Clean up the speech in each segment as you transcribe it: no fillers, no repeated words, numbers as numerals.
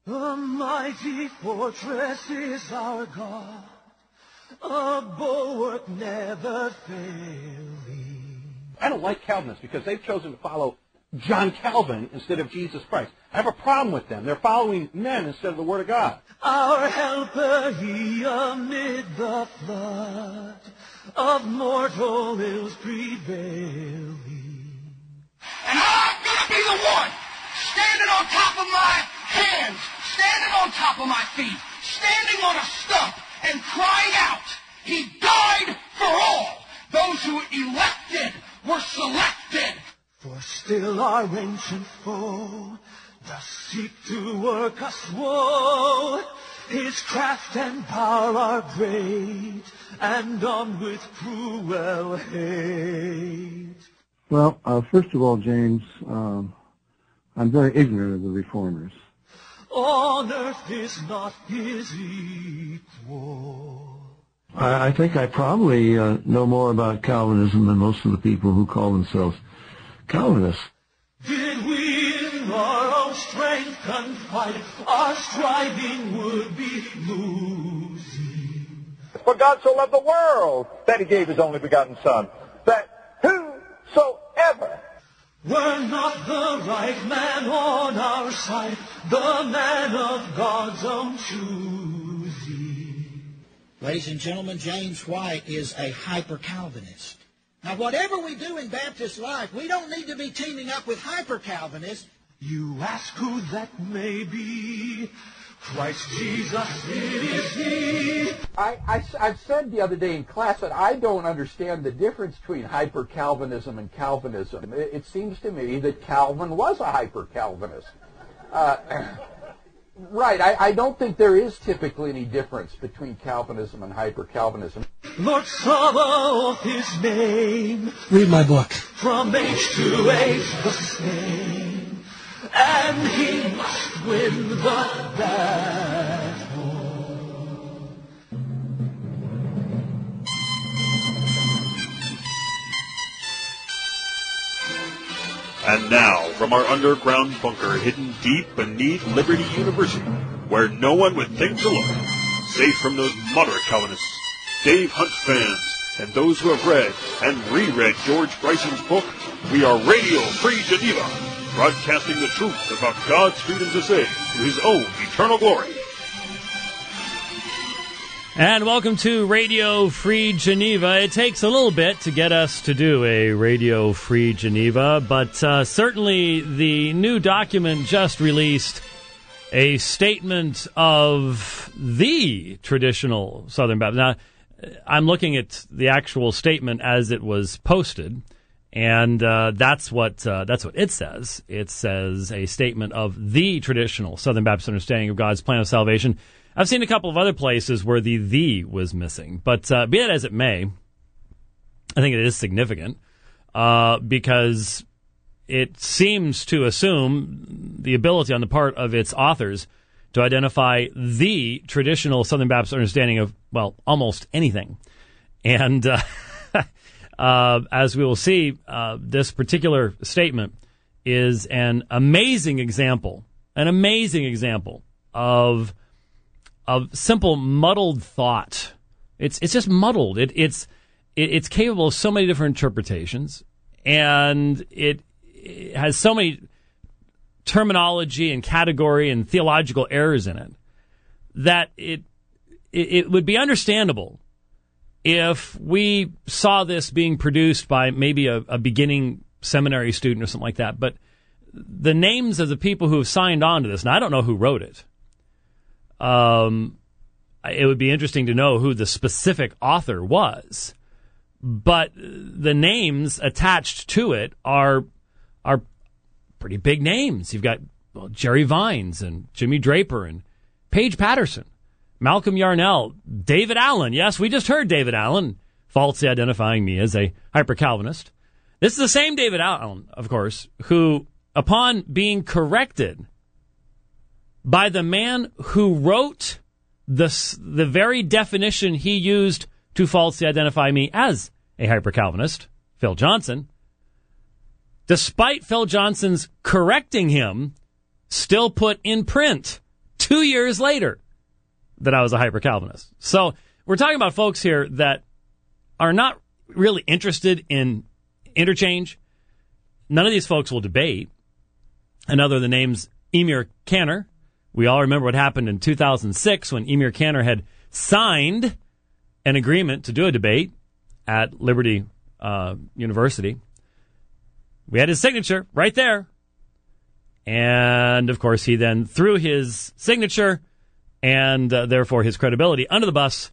A mighty fortress is our God, a bulwark never failing. I don't like Calvinists because they've chosen to follow John Calvin instead of Jesus Christ. I have a problem with them. They're following men instead of the Word of God. Our helper he amid the flood of mortal ills prevailing. And I'm gonna be the one standing on top of my hands, standing on top of my feet, standing on a stump and crying out, he died for all. Those who elected were selected. For still our ancient foe does seek to work us woe. His craft and power are great, and armed with cruel hate. Well, first of all, James, I'm very ignorant of the Reformers. On earth is not his equal. I think I probably know more about Calvinism than most of the people who call themselves Calvinists. Did we in our own strength confide, our striving would be losing. For God so loved the world that he gave his only begotten Son, that whosoever were not the right man on our side, the man of God's own choosing. Ladies and gentlemen, James White is a hyper-Calvinist. Now, whatever we do in Baptist life, we don't need to be teaming up with hyper-Calvinists. You ask who that may be. Christ Jesus, it is he. I've said the other day in class that I don't understand the difference between hyper-Calvinism and Calvinism. It seems to me that Calvin was a hyper-Calvinist. Right, I don't think there is typically any difference between Calvinism and hyper-Calvinism. Lord Sabaoth his name. Read my book. From age to age the same. And he must win the battle. And now, from our underground bunker hidden deep beneath Liberty University, where no one would think to look, safe from those moderate Calvinists, Dave Hunt fans, and those who have read and reread George Bryson's book, we are Radio Free Geneva, broadcasting the truth about God's freedom to say to his own eternal glory. And welcome to Radio Free Geneva. It takes a little bit to get us to do a Radio Free Geneva, but certainly the new document just released a statement of the traditional Southern Baptist. Now, I'm looking at the actual statement as it was posted, and that's what it says. It says a statement of the traditional Southern Baptist understanding of God's plan of salvation. I've seen a couple of other places where the was missing, but be that as it may, I think it is significant because it seems to assume the ability on the part of its authors to identify the traditional Southern Baptist understanding of, well, almost anything. And as we will see, this particular statement is an amazing example of simple muddled thought. It's just muddled. It's capable of so many different interpretations, and it has so many terminology and category and theological errors in it that it would be understandable if we saw this being produced by maybe a beginning seminary student or something like that. But the names of the people who have signed on to this, and I don't know who wrote it. It would be interesting to know who the specific author was, but the names attached to it are pretty big names. You've got Jerry Vines and Jimmy Draper and Paige Patterson, Malcolm Yarnell, David Allen. Yes, we just heard David Allen falsely identifying me as a hyper-Calvinist. This is the same David Allen, of course, who, upon being corrected by the man who wrote the very definition he used to falsely identify me as a hyper-Calvinist, Phil Johnson, despite Phil Johnson's correcting him, still put in print 2 years later that I was a hyper-Calvinist. So we're talking about folks here that are not really interested in interchange. None of these folks will debate. Another of the names, Emir Canner. We all remember what happened in 2006 when Emir Canner had signed an agreement to do a debate at Liberty University. We had his signature right there. And, of course, he then threw his signature and, therefore, his credibility under the bus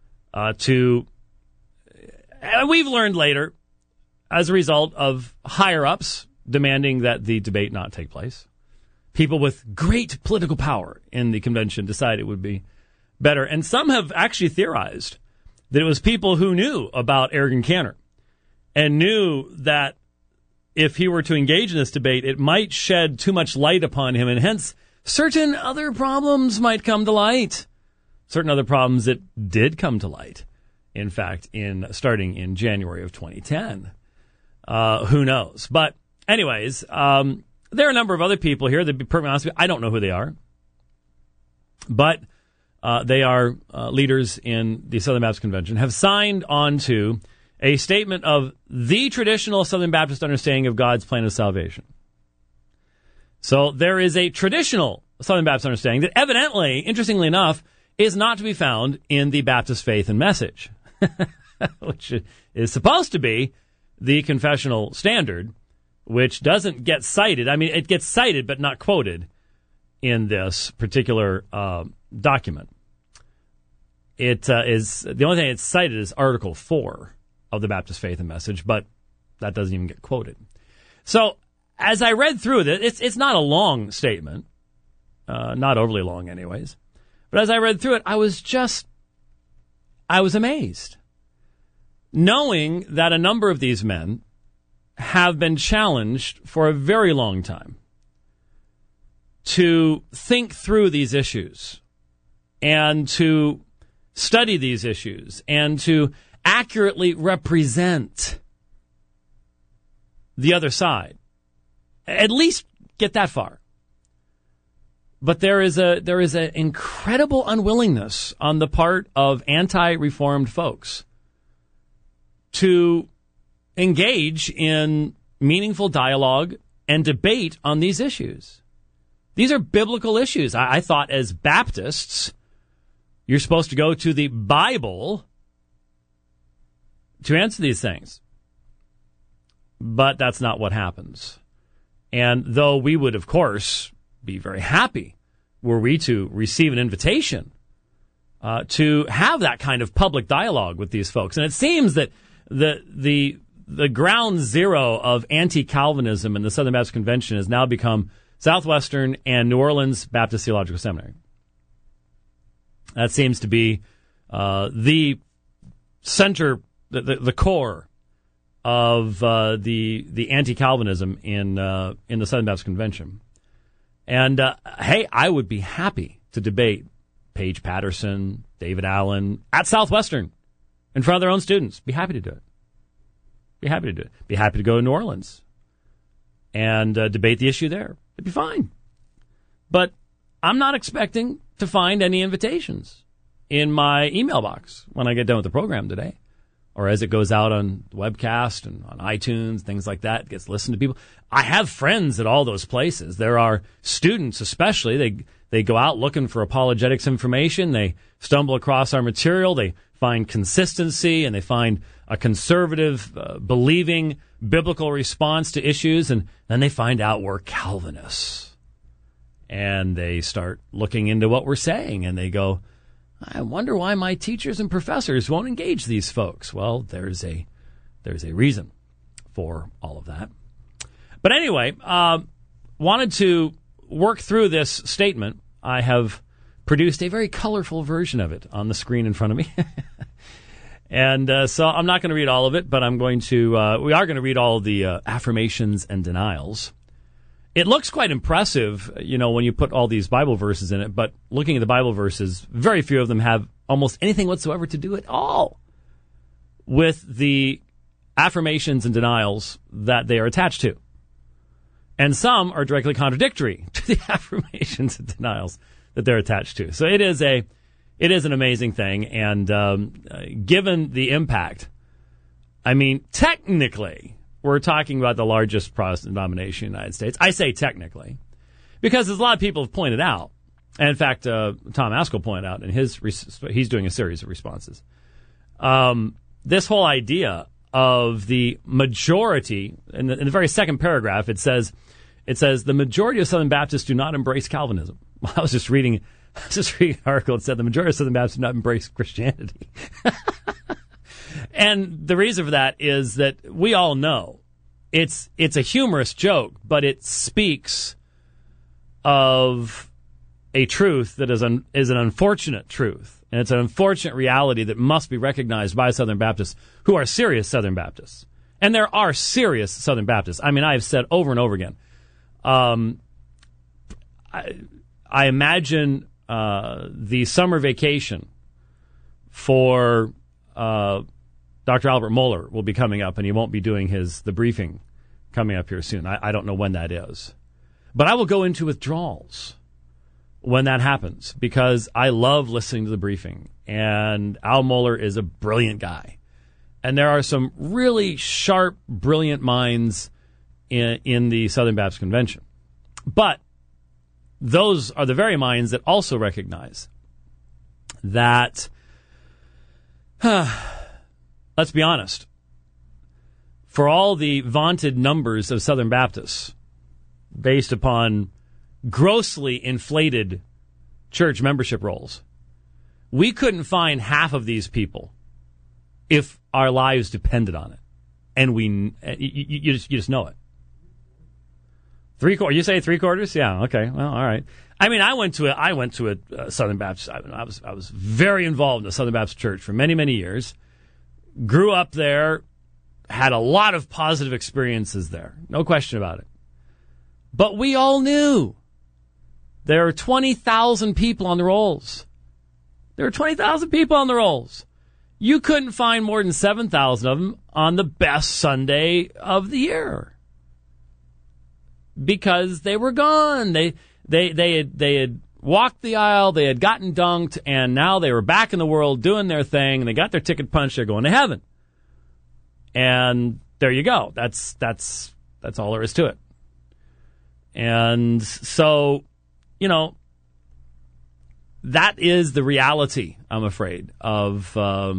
we've learned later, as a result of higher-ups demanding that the debate not take place. People with great political power in the convention decided it would be better. And some have actually theorized that it was people who knew about Eric Canner and knew that if he were to engage in this debate, it might shed too much light upon him, and hence certain other problems might come to light. Certain other problems that did come to light, in fact, starting in January of 2010. Who knows? But anyways, there are a number of other people here that, to be perfectly honest with you, I don't know who they are. But they are leaders in the Southern Baptist Convention, have signed on to a statement of the traditional Southern Baptist understanding of God's plan of salvation. So there is a traditional Southern Baptist understanding that evidently, interestingly enough, is not to be found in the Baptist faith and message, which is supposed to be the confessional standard, which doesn't get cited. I mean, it gets cited but not quoted in this particular document. It is the only thing it's cited is Article 4 of the Baptist Faith and Message, but that doesn't even get quoted. So as I read through it, it's not a long statement, not overly long anyways. But as I read through it, I was amazed, knowing that a number of these men have been challenged for a very long time to think through these issues and to study these issues and to accurately represent the other side. At least get that far. But there is an incredible unwillingness on the part of anti-reformed folks to engage in meaningful dialogue and debate on these issues. These are biblical issues. I thought as Baptists, you're supposed to go to the Bible to answer these things. But that's not what happens. And though we would, of course, be very happy were we to receive an invitation to have that kind of public dialogue with these folks. And it seems that the ground zero of anti-Calvinism in the Southern Baptist Convention has now become Southwestern and New Orleans Baptist Theological Seminary. That seems to be the center, the core of the anti-Calvinism in the Southern Baptist Convention. And, hey, I would be happy to debate Paige Patterson, David Allen at Southwestern in front of their own students. Be happy to do it. Be happy to do it. Be happy to go to New Orleans and debate the issue there. It'd be fine. But I'm not expecting to find any invitations in my email box when I get done with the program today, or as it goes out on the webcast and on iTunes, things like that. It gets listened to people. I have friends at all those places. There are students especially. They go out looking for apologetics information. They stumble across our material. They find consistency, and they find a conservative, believing, biblical response to issues, and then they find out we're Calvinists. And they start looking into what we're saying, and they go, I wonder why my teachers and professors won't engage these folks. Well, there's a reason for all of that. But anyway, wanted to work through this statement. I have produced a very colorful version of it on the screen in front of me. And so I'm not going to read all of it, but we are going to read all of the affirmations and denials. It looks quite impressive, when you put all these Bible verses in it, but looking at the Bible verses, very few of them have almost anything whatsoever to do at all with the affirmations and denials that they are attached to. And some are directly contradictory to the affirmations and denials that they're attached to. So it is an amazing thing. And given the impact, I mean, technically, we're talking about the largest Protestant denomination in the United States. I say technically, because as a lot of people have pointed out, and in fact, Tom Askell pointed out in he's doing a series of responses. This whole idea of the majority, in the very second paragraph, it says the majority of Southern Baptists do not embrace Calvinism. I was just reading an article that said the majority of Southern Baptists do not embrace Christianity. And the reason for that is that we all know it's a humorous joke, but it speaks of a truth that is an unfortunate truth. And it's an unfortunate reality that must be recognized by Southern Baptists who are serious Southern Baptists. And there are serious Southern Baptists. I mean, I've said over and over again, I imagine the summer vacation for Dr. Albert Mohler will be coming up, and he won't be doing the briefing coming up here soon. I don't know when that is. But I will go into withdrawals when that happens, because I love listening to the briefing. And Al Mohler is a brilliant guy. And there are some really sharp, brilliant minds in the Southern Baptist Convention. But those are the very minds that also recognize that, let's be honest, for all the vaunted numbers of Southern Baptists based upon grossly inflated church membership rolls, we couldn't find half of these people if our lives depended on it. And you just know it. You say 3/4? Yeah. Okay. Well, all right. I mean, I went to a Southern Baptist. I was very involved in the Southern Baptist Church for many, many years. Grew up there, had a lot of positive experiences there. No question about it. But we all knew there are 20,000 people on the rolls. There are 20,000 people on the rolls. You couldn't find more than 7,000 of them on the best Sunday of the year, because they were gone. They had walked the aisle, they had gotten dunked, and now they were back in the world doing their thing, and they got their ticket punched. They're going to heaven. And there you go. That's all there is to it. And so, you know, that is the reality, I'm afraid, of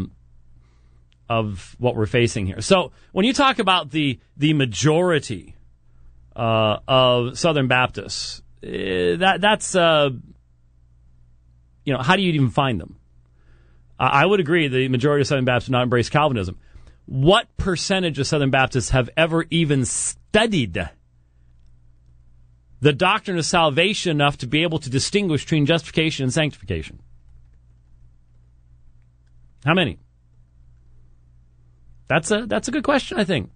what we're facing here. So when you talk about the majority of Southern Baptists, that's how do you even find them? I would agree the majority of Southern Baptists do not embrace Calvinism. What percentage of Southern Baptists have ever even studied the doctrine of salvation enough to be able to distinguish between justification and sanctification? How many? That's a good question, I think.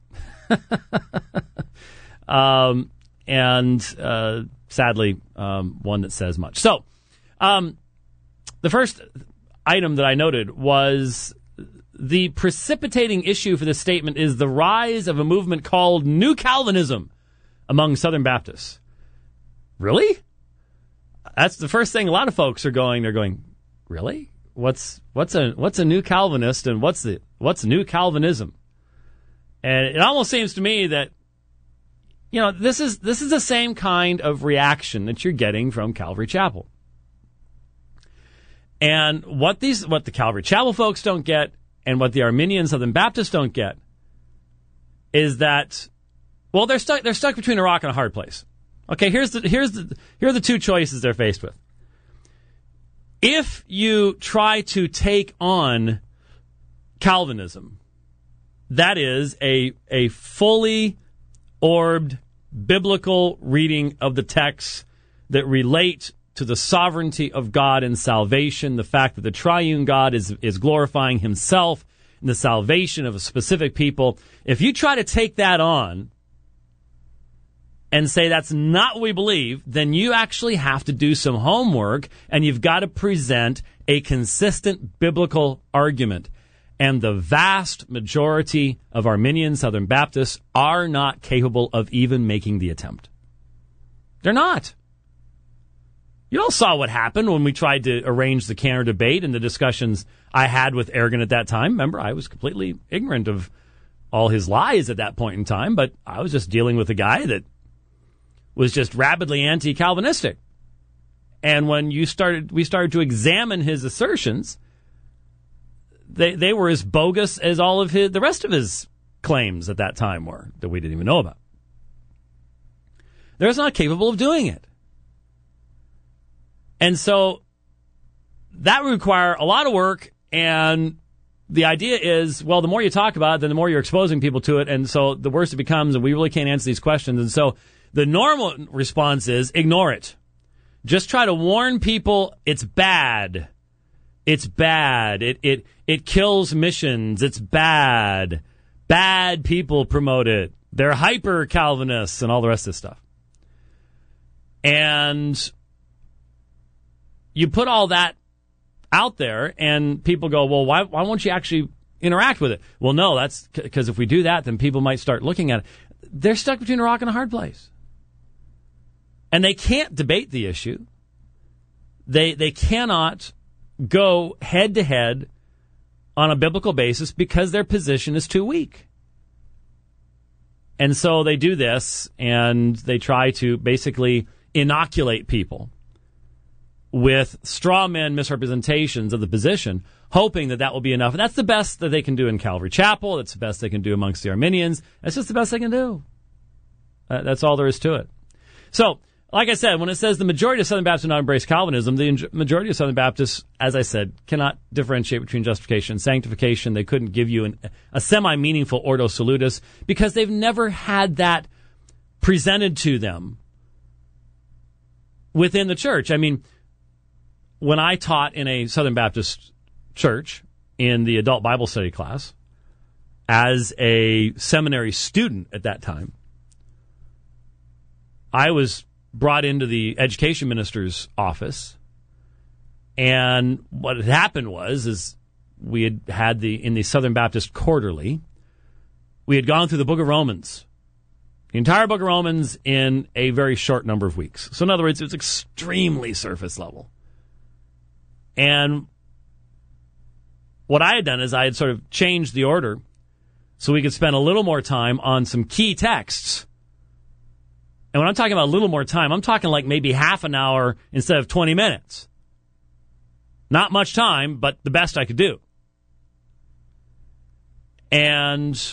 Sadly, one that says much. So, the first item that I noted was the precipitating issue for this statement is the rise of a movement called New Calvinism among Southern Baptists. Really? That's the first thing a lot of folks are going. They're going, really? What's a New Calvinist, and what's New Calvinism? And it almost seems to me that, you know, this is the same kind of reaction that you're getting from Calvary Chapel. And what the Calvary Chapel folks don't get, and what the Arminian Southern Baptists don't get, is that, well, they're stuck between a rock and a hard place. Okay, here are the two choices they're faced with. If you try to take on Calvinism, that is a fully orbed biblical reading of the texts that relate to the sovereignty of God and salvation, the fact that the triune God is glorifying himself in the salvation of a specific people. If you try to take that on and say that's not what we believe, then you actually have to do some homework, and you've got to present a consistent biblical argument. And the vast majority of Arminian Southern Baptists are not capable of even making the attempt. They're not. You all saw what happened when we tried to arrange the Cantor debate and the discussions I had with Aragon at that time. Remember, I was completely ignorant of all his lies at that point in time, but I was just dealing with a guy that was just rabidly anti-Calvinistic. And when we started to examine his assertions, they were as bogus as all of the rest of his claims at that time were that we didn't even know about. They're just not capable of doing it. And so that would require a lot of work, and the idea is, well, the more you talk about it, then the more you're exposing people to it, and so the worse it becomes, and we really can't answer these questions. And so the normal response is ignore it. Just try to warn people it's bad. It's bad. It kills missions. It's bad. Bad people promote it. They're hyper-Calvinists and all the rest of this stuff. And you put all that out there, and people go, well, why won't you actually interact with it? Well, no, that's because if we do that, then people might start looking at it. They're stuck between a rock and a hard place. And they can't debate the issue. They cannot go head-to-head on a biblical basis because their position is too weak. And so they do this, and they try to basically inoculate people with straw man misrepresentations of the position, hoping that will be enough. And that's the best that they can do in Calvary Chapel. That's the best they can do amongst the Arminians. That's just the best they can do. That's all there is to it. So, like I said, when it says the majority of Southern Baptists do not embrace Calvinism, the majority of Southern Baptists, as I said, cannot differentiate between justification and sanctification. They couldn't give you a semi-meaningful Ordo Salutis because they've never had that presented to them within the church. I mean, when I taught in a Southern Baptist church in the adult Bible study class as a seminary student at that time, I was brought into the education minister's office, and what had happened was we had in the Southern Baptist Quarterly, we had gone through the book of Romans, the entire book of Romans in a very short number of weeks. So in other words, it was extremely surface level. And what I had done is I had sort of changed the order so we could spend a little more time on some key texts. And when I'm talking about a little more time, I'm talking like maybe half an hour instead of 20 minutes. Not much time, but the best I could do. And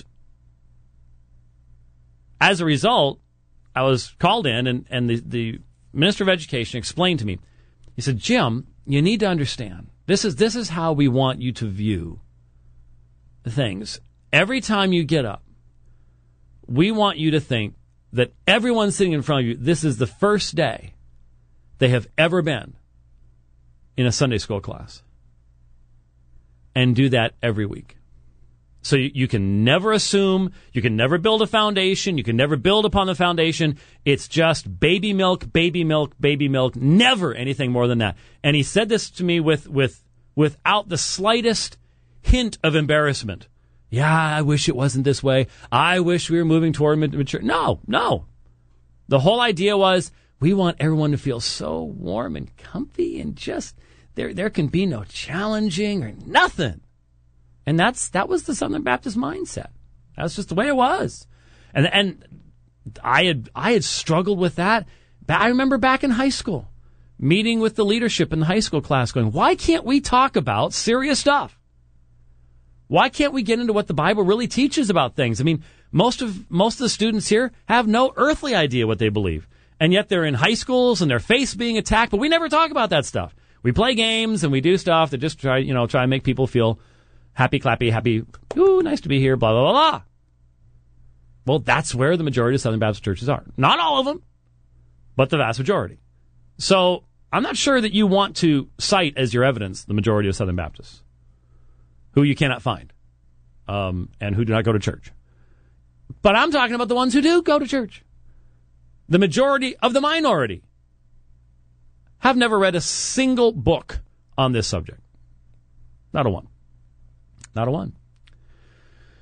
as a result, I was called in, and the Minister of Education explained to me. He said, Jim, you need to understand, this is how we want you to view things. Every time you get up, we want you to think that everyone sitting in front of you, this is the first day they have ever been in a Sunday school class. And do that every week. So you can never assume, you can never build a foundation, you can never build upon the foundation. It's just baby milk, baby milk, baby milk, never anything more than that. And he said this to me without the slightest hint of embarrassment. Yeah, I wish it wasn't this way. I wish we were moving toward mature. No. The whole idea was we want everyone to feel so warm and comfy and just there can be no challenging or nothing. And that was the Southern Baptist mindset. That's just the way it was. And I had struggled with that. I remember back in high school, meeting with the leadership in the high school class going, why can't we talk about serious stuff? Why can't we get into what the Bible really teaches about things? I mean, most of the students here have no earthly idea what they believe. And yet they're in high schools and their faith's being attacked, but we never talk about that stuff. We play games and we do stuff that just try and make people feel happy, clappy, happy, ooh, nice to be here, blah, blah, blah, blah. Well, that's where the majority of Southern Baptist churches are. Not all of them, but the vast majority. So I'm not sure that you want to cite as your evidence the majority of Southern Baptists, who you cannot find, and who do not go to church. But I'm talking about the ones who do go to church. The majority of the minority have never read a single book on this subject. Not a one. Not a one.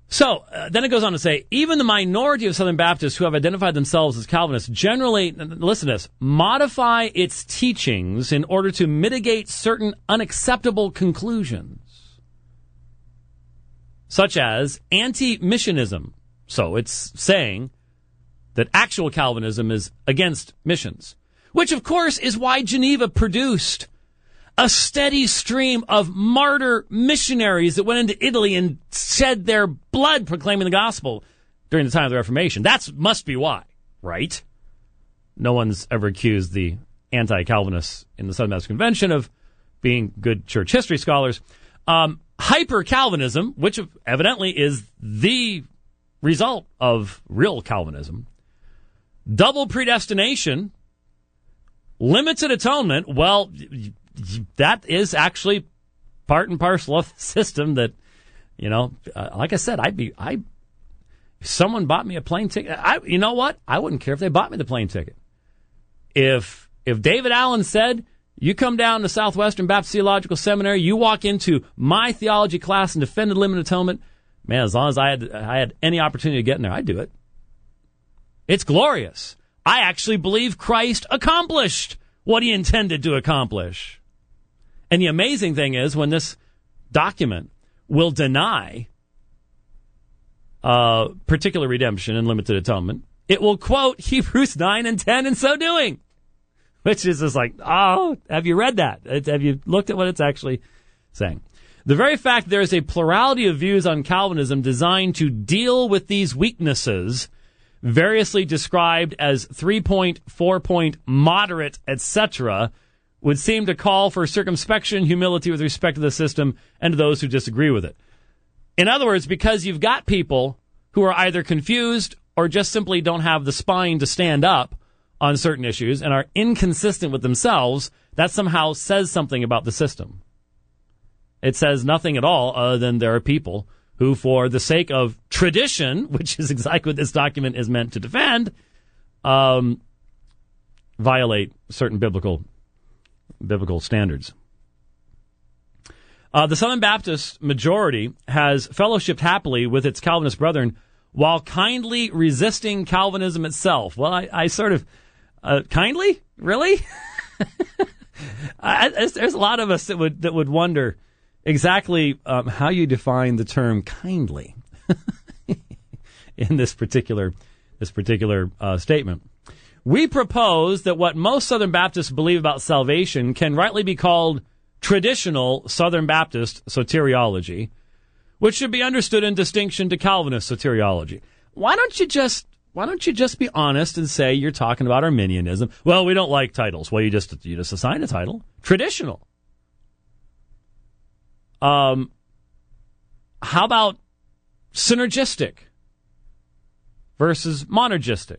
So then it goes on to say, even the minority of Southern Baptists who have identified themselves as Calvinists generally, listen to this, modify its teachings in order to mitigate certain unacceptable conclusions, such as anti-missionism. So it's saying that actual Calvinism is against missions, which of course is why Geneva produced a steady stream of martyr missionaries that went into Italy and shed their blood proclaiming the gospel during the time of the Reformation. That must be why, right? No one's ever accused the anti-Calvinists in the Southern Baptist Convention of being good church history scholars. Hyper-Calvinism, which evidently is the result of real Calvinism. Double predestination. Limited atonement. Well, that is actually part and parcel of the system that, like I said, if someone bought me a plane ticket, you know what? I wouldn't care if they bought me the plane ticket. If David Allen said, you come down to Southwestern Baptist Theological Seminary, you walk into my theology class and defend the limited atonement, man, as long as I had any opportunity to get in there, I'd do it. It's glorious. I actually believe Christ accomplished what he intended to accomplish. And the amazing thing is, when this document will deny particular redemption and limited atonement, it will quote Hebrews 9 and 10 in so doing. Which is just like, oh, have you read that? Have you looked at what it's actually saying? The very fact there is a plurality of views on Calvinism designed to deal with these weaknesses, variously described as 3-point, 4-point, moderate, etc., would seem to call for circumspection, humility with respect to the system and to those who disagree with it. In other words, because you've got people who are either confused or just simply don't have the spine to stand up on certain issues and are inconsistent with themselves, that somehow says something about the system. It says nothing at all other than there are people who, for the sake of tradition, which is exactly what this document is meant to defend, violate certain biblical standards. The Southern Baptist majority has fellowshipped happily with its Calvinist brethren while kindly resisting Calvinism itself. Well, I sort of... kindly? Really? There's a lot of us that would wonder exactly how you define the term kindly in this particular statement. We propose that what most Southern Baptists believe about salvation can rightly be called traditional Southern Baptist soteriology, which should be understood in distinction to Calvinist soteriology. Why don't you just be honest and say you're talking about Arminianism? Well, we don't like titles. Well, you just assign a title. Traditional. How about synergistic versus monergistic?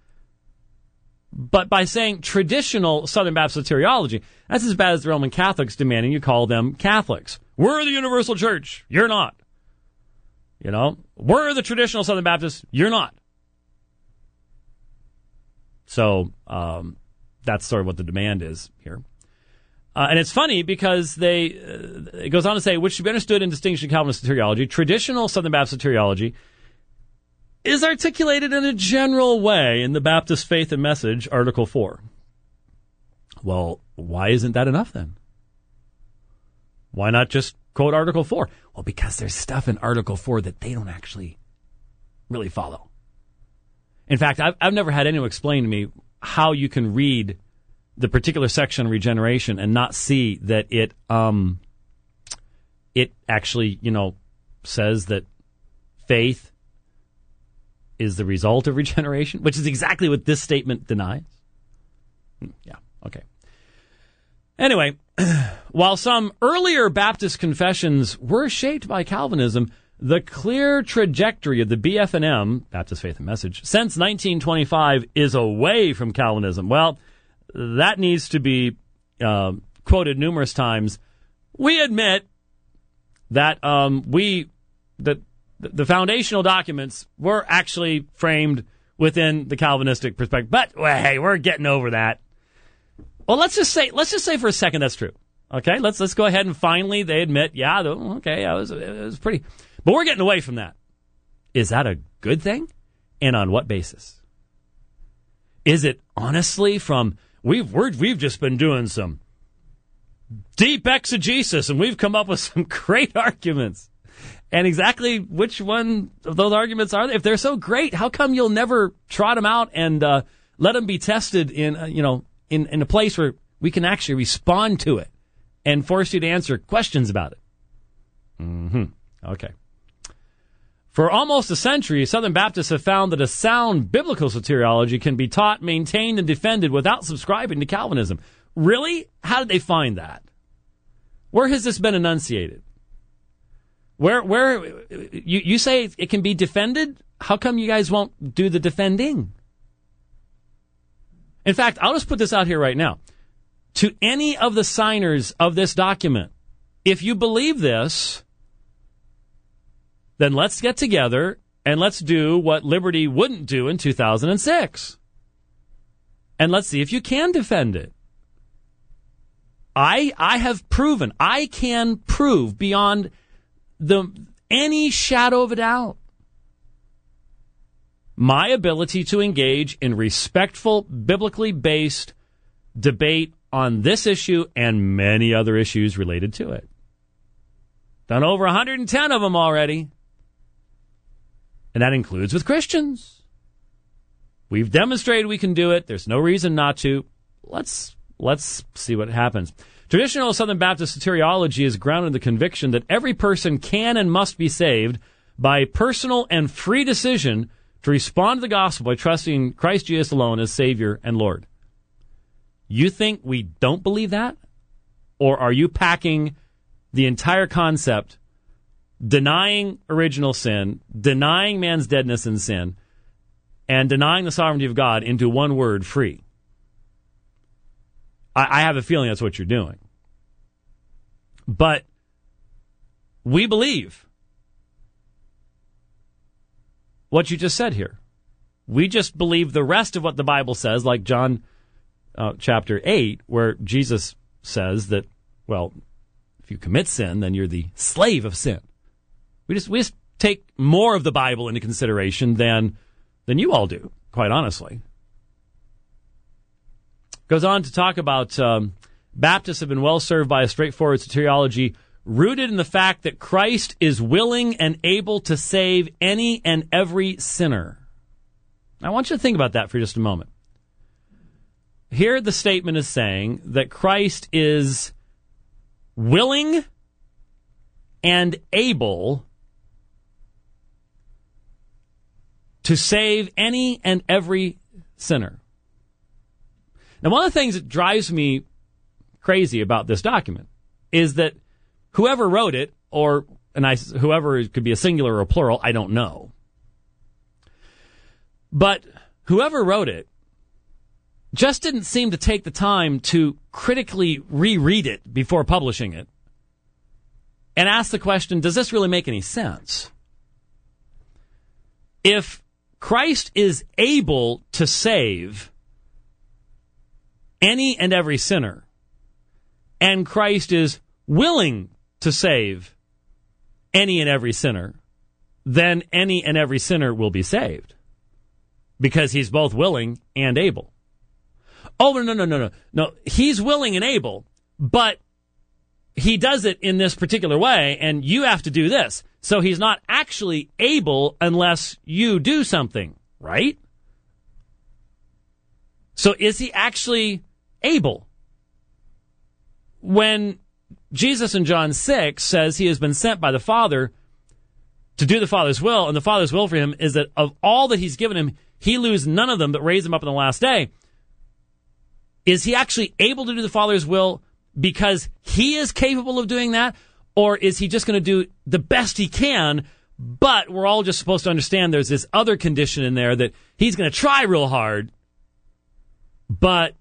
But by saying traditional Southern Baptist soteriology, that's as bad as the Roman Catholics demanding you call them Catholics. We're the universal church. You're not. We're the traditional Southern Baptists. You're not. So that's sort of what the demand is here. And it's funny because it goes on to say, which should be understood in distinction to Calvinist soteriology. Traditional Southern Baptist soteriology is articulated in a general way in the Baptist Faith and Message, Article 4. Well, why isn't that enough then? Why not just quote Article 4? Well, because there's stuff in Article 4 that they don't actually really follow. In fact, I've never had anyone explain to me how you can read the particular section on regeneration and not see that it actually, says that faith is the result of regeneration, which is exactly what this statement denies. Yeah, okay. Anyway, while some earlier Baptist confessions were shaped by Calvinism, the clear trajectory of the BF&M, Baptist Faith and Message, since 1925 is away from Calvinism. Well, that needs to be quoted numerous times. We admit that the foundational documents were actually framed within the Calvinistic perspective. But, hey, we're getting over that. Well, let's just say for a second that's true. Okay, let's go ahead and finally they admit, yeah, okay, it was pretty. But we're getting away from that. Is that a good thing? And on what basis? Is it honestly from, we've just been doing some deep exegesis and we've come up with some great arguments. And exactly which one of those arguments are they? If they're so great, how come you'll never trot them out and let them be tested in a place where we can actually respond to it and force you to answer questions about it? Okay. For almost a century, Southern Baptists have found that a sound biblical soteriology can be taught, maintained, and defended without subscribing to Calvinism. Really? How did they find that? Where has this been enunciated? Where you say it can be defended? How come you guys won't do the defending? In fact, I'll just put this out here right now. To any of the signers of this document, if you believe this, then let's get together and let's do what Liberty wouldn't do in 2006. And let's see if you can defend it. I have proven, I can prove beyond any shadow of a doubt my ability to engage in respectful, biblically based debate on this issue and many other issues related to it. Done over 110 of them already. And that includes with Christians. We've demonstrated we can do it. There's no reason not to. Let's see what happens. Traditional Southern Baptist soteriology is grounded in the conviction that every person can and must be saved by personal and free decision to respond to the gospel by trusting Christ Jesus alone as Savior and Lord. You think we don't believe that? Or are you packing the entire concept, denying original sin, denying man's deadness in sin, and denying the sovereignty of God into one word, free? I have a feeling that's what you're doing. But we believe what you just said here. We just believe the rest of what the Bible says, like John chapter 8, where Jesus says that, well, if you commit sin, then you're the slave of sin. We just take more of the Bible into consideration than you all do, quite honestly. Goes on to talk about Baptists have been well served by a straightforward soteriology rooted in the fact that Christ is willing and able to save any and every sinner. I want you to think about that for just a moment. Here the statement is saying that Christ is willing and able to save any and every sinner. Now, one of the things that drives me crazy about this document is that whoever wrote it, whoever could be a singular or a plural, I don't know. But whoever wrote it just didn't seem to take the time to critically reread it before publishing it and ask the question, does this really make any sense? If Christ is able to save any and every sinner, and Christ is willing to save any and every sinner, then any and every sinner will be saved, because he's both willing and able. Oh, no. He's willing and able, but he does it in this particular way, and you have to do this. So he's not actually able unless you do something, right? So is he actually able? When Jesus in John 6 says he has been sent by the Father to do the Father's will, and the Father's will for him is that of all that he's given him, he lose none of them but raise them up in the last day. Is he actually able to do the Father's will because he is capable of doing that? Or is he just going to do the best he can, but we're all just supposed to understand there's this other condition in there that he's going to try real hard, but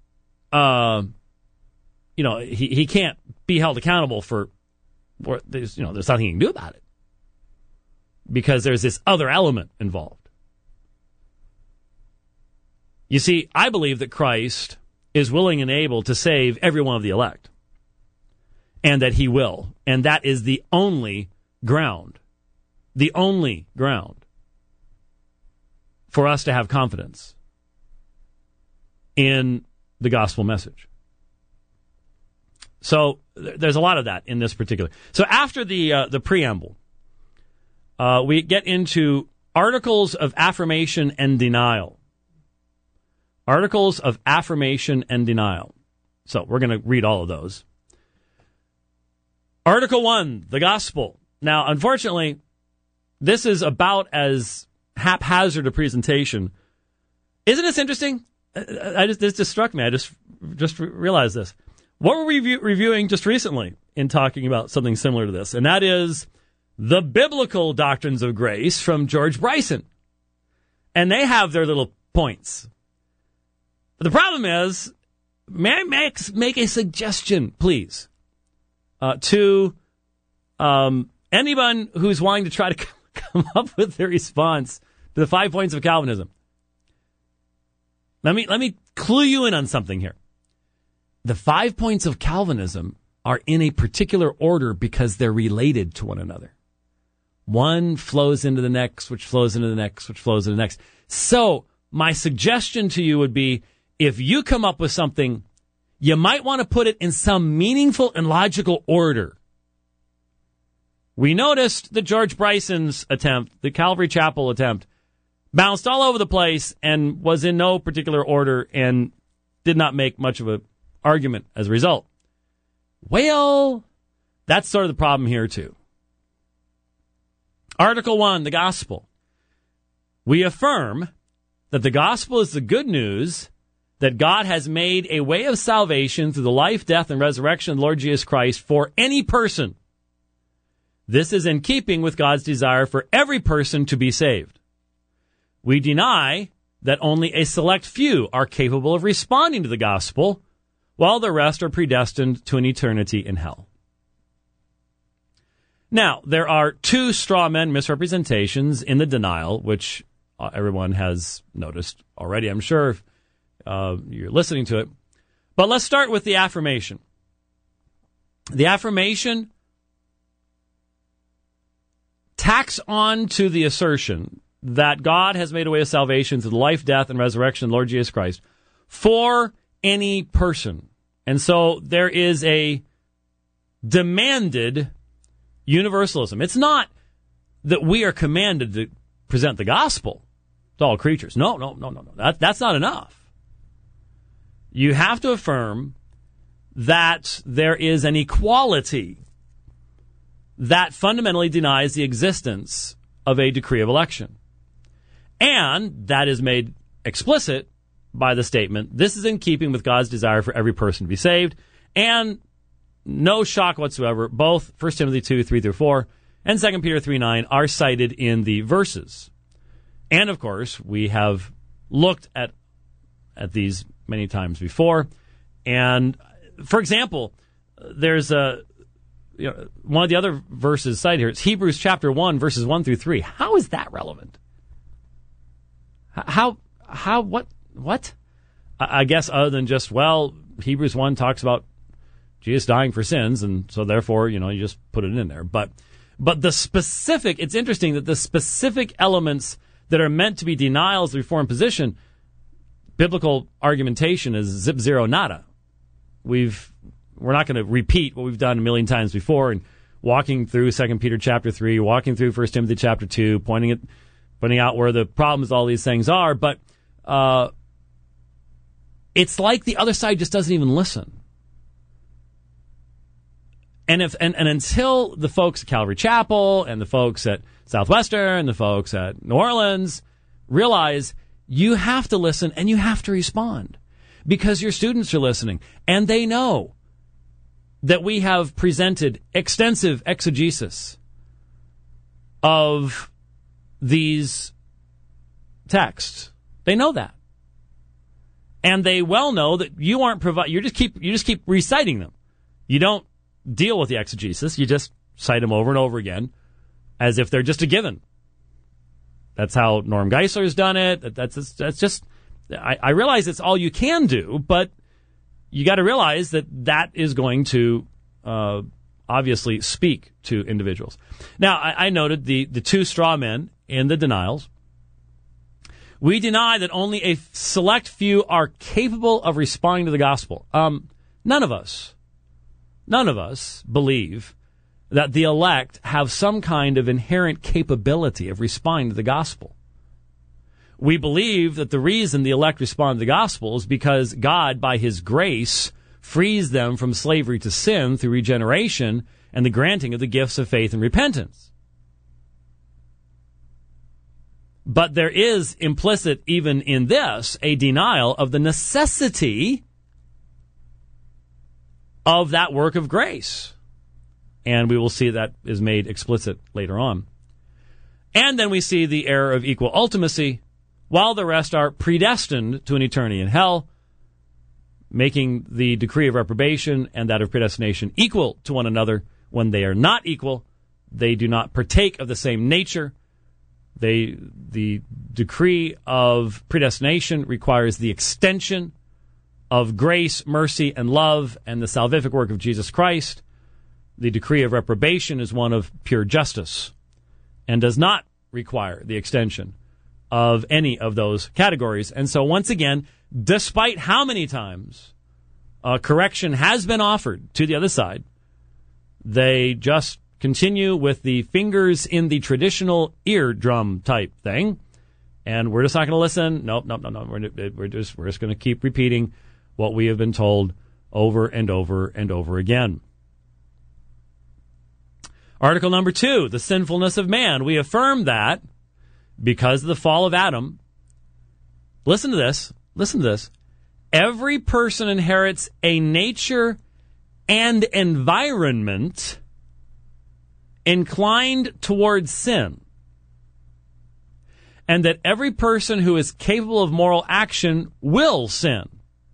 he can't be held accountable for there's nothing he can do about it because there's this other element involved. You see, I believe that Christ is willing and able to save every one of the elect, and that he will, and that is the only ground for us to have confidence in the gospel message. So there's a lot of that in this particular. So after the preamble, we get into articles of affirmation and denial. Articles of affirmation and denial. So we're going to read all of those. Article 1, the gospel. Now, unfortunately, this is about as haphazard a presentation. Isn't this interesting? This just struck me. I just realized this. What were we reviewing just recently in talking about something similar to this? And that is the biblical doctrines of grace from George Bryson. And they have their little points. But the problem is, may I make a suggestion, please, to anyone who's wanting to try to come up with their response to the 5 points of Calvinism. Let me clue you in on something here. The 5 points of Calvinism are in a particular order because they're related to one another. One flows into the next, which flows into the next, which flows into the next. So my suggestion to you would be, if you come up with something, you might want to put it in some meaningful and logical order. We noticed that George Bryson's attempt, the Calvary Chapel attempt, bounced all over the place and was in no particular order and did not make much of an argument as a result. Well, that's sort of the problem here, too. Article 1, the gospel. We affirm that the gospel is the good news that God has made a way of salvation through the life, death, and resurrection of the Lord Jesus Christ for any person. This is in keeping with God's desire for every person to be saved. We deny that only a select few are capable of responding to the gospel, while the rest are predestined to an eternity in hell. Now, there are 2 straw man misrepresentations in the denial, which everyone has noticed already, I'm sure, if you're listening to it. But let's start with the affirmation. The affirmation tacks on to the assertion that God has made a way of salvation through the life, death, and resurrection of the Lord Jesus Christ for any person. And so there is a demanded universalism. It's not that we are commanded to present the gospel to all creatures. No. That's not enough. You have to affirm that there is an equality that fundamentally denies the existence of a decree of election. And that is made explicit by the statement, this is in keeping with God's desire for every person to be saved. And no shock whatsoever, both 1 Timothy 2, 3-4, and 2 Peter 3:9 are cited in the verses. And, of course, we have looked at these many times before. And, for example, there's one of the other verses cited here. It's Hebrews chapter 1, verses 1-3. How is that relevant? What? I guess other than just, Hebrews 1 talks about Jesus dying for sins, and so therefore, you just put it in there. But the specific, it's interesting that the specific elements that are meant to be denials of the Reformed position, biblical argumentation is zip zero nada. We're not going to repeat what we've done a million times before, and walking through 2 Peter chapter 3, walking through 1 Timothy chapter 2, pointing out where the problems all these things are, but it's like the other side just doesn't even listen. And until the folks at Calvary Chapel and the folks at Southwestern and the folks at New Orleans realize you have to listen and you have to respond because your students are listening and they know that we have presented extensive exegesis of these texts. They know that. And they well know that you aren't you just keep reciting them. You don't deal with the exegesis. You just cite them over and over again as if they're just a given. That's how Norm Geisler's done it. That's just I realize it's all you can do, but you got to realize that is going to obviously speak to individuals. Now, I noted the 2 straw men in the denials. We deny that only a select few are capable of responding to the gospel. None of us believe that the elect have some kind of inherent capability of responding to the gospel. We believe that the reason the elect respond to the gospel is because God, by his grace, frees them from slavery to sin through regeneration and the granting of the gifts of faith and repentance. But there is implicit, even in this, a denial of the necessity of that work of grace. And we will see that is made explicit later on. And then we see the error of equal ultimacy, while the rest are predestined to an eternity in hell, making the decree of reprobation and that of predestination equal to one another. When they are not equal, they do not partake of the same nature. The decree of predestination requires the extension of grace, mercy, and love, and the salvific work of Jesus Christ. The decree of reprobation is one of pure justice and does not require the extension of any of those categories. And so once again, despite how many times correction has been offered to the other side, they just continue with the fingers in the traditional eardrum type thing. And we're just not going to listen. Nope. We're just going to keep repeating what we have been told over and over and over again. Article number 2, the sinfulness of man. We affirm that because of the fall of Adam, listen to this, every person inherits a nature and environment inclined towards sin, and that every person who is capable of moral action will sin.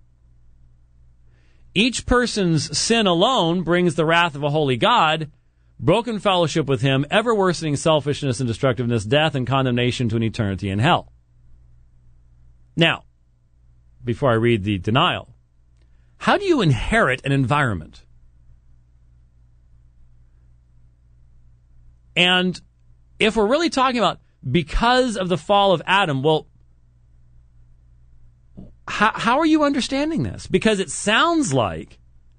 Each person's sin alone brings the wrath of a holy God, broken fellowship with him, ever-worsening selfishness and destructiveness, death and condemnation to an eternity in hell. Now, before I read the denial, how do you inherit an environment? And if we're really talking about because of the fall of Adam, well, how are you understanding this? Because it sounds like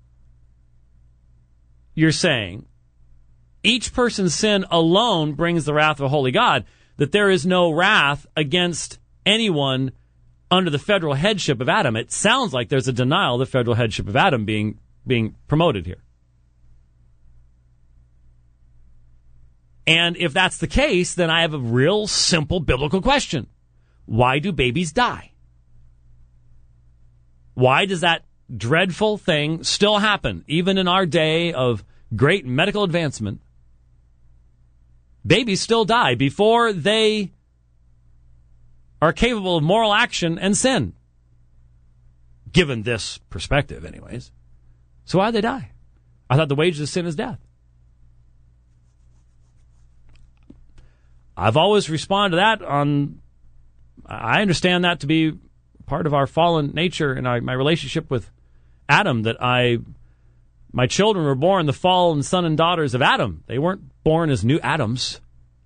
you're saying each person's sin alone brings the wrath of a holy God, that there is no wrath against anyone under the federal headship of Adam. It sounds like there's a denial of the federal headship of Adam being promoted here. And if that's the case, then I have a real simple biblical question. Why do babies die? Why does that dreadful thing still happen, even in our day of great medical advancement? Babies still die before they are capable of moral action and sin, given this perspective anyways. So why do they die? I thought the wages of sin is death. I've always responded to that I understand that to be part of our fallen nature and my relationship with Adam, that my children were born the fallen son and daughters of Adam. They weren't born as new Adams.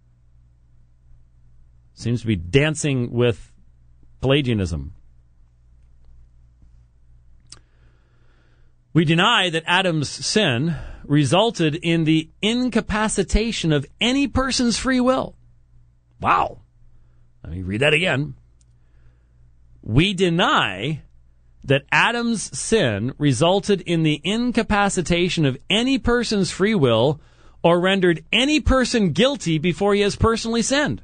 Seems to be dancing with Pelagianism. We deny that Adam's sin resulted in the incapacitation of any person's free will. Wow. Let me read that again. We deny that Adam's sin resulted in the incapacitation of any person's free will or rendered any person guilty before he has personally sinned.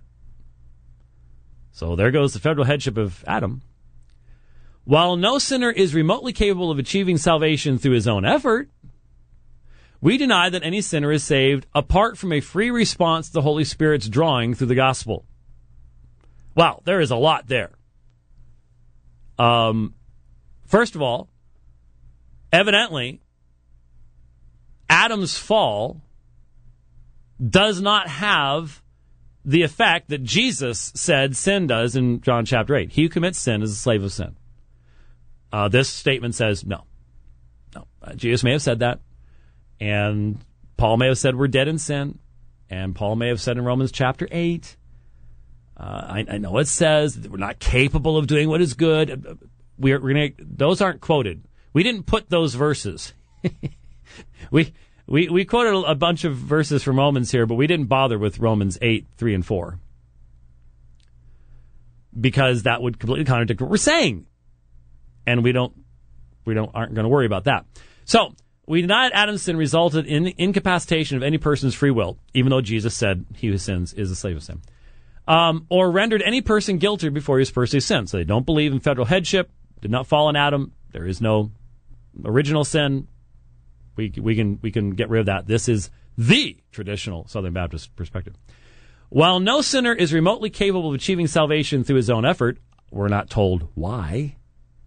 So there goes the federal headship of Adam. While no sinner is remotely capable of achieving salvation through his own effort, we deny that any sinner is saved apart from a free response to the Holy Spirit's drawing through the gospel. Wow, there is a lot there. First of all, evidently, Adam's fall does not have the effect that Jesus said sin does in John chapter 8. He who commits sin is a slave of sin. This statement says no. Jesus may have said that, and Paul may have said we're dead in sin, and Paul may have said in Romans chapter 8 I know it says that we're not capable of doing what is good. We're gonna. Those aren't quoted. We didn't put those verses. we quoted a bunch of verses from Romans here, but we didn't bother with Romans 8:3 and 4 because that would completely contradict what we're saying, and we aren't going to worry about that. So we deny that Adam's sin resulted in incapacitation of any person's free will, even though Jesus said he who sins is a slave of sin. Or rendered any person guilty before he was personally sinned. So they don't believe in federal headship, did not fall on Adam. There is no original sin. We can get rid of that. This is the traditional Southern Baptist perspective. While no sinner is remotely capable of achieving salvation through his own effort, we're not told why.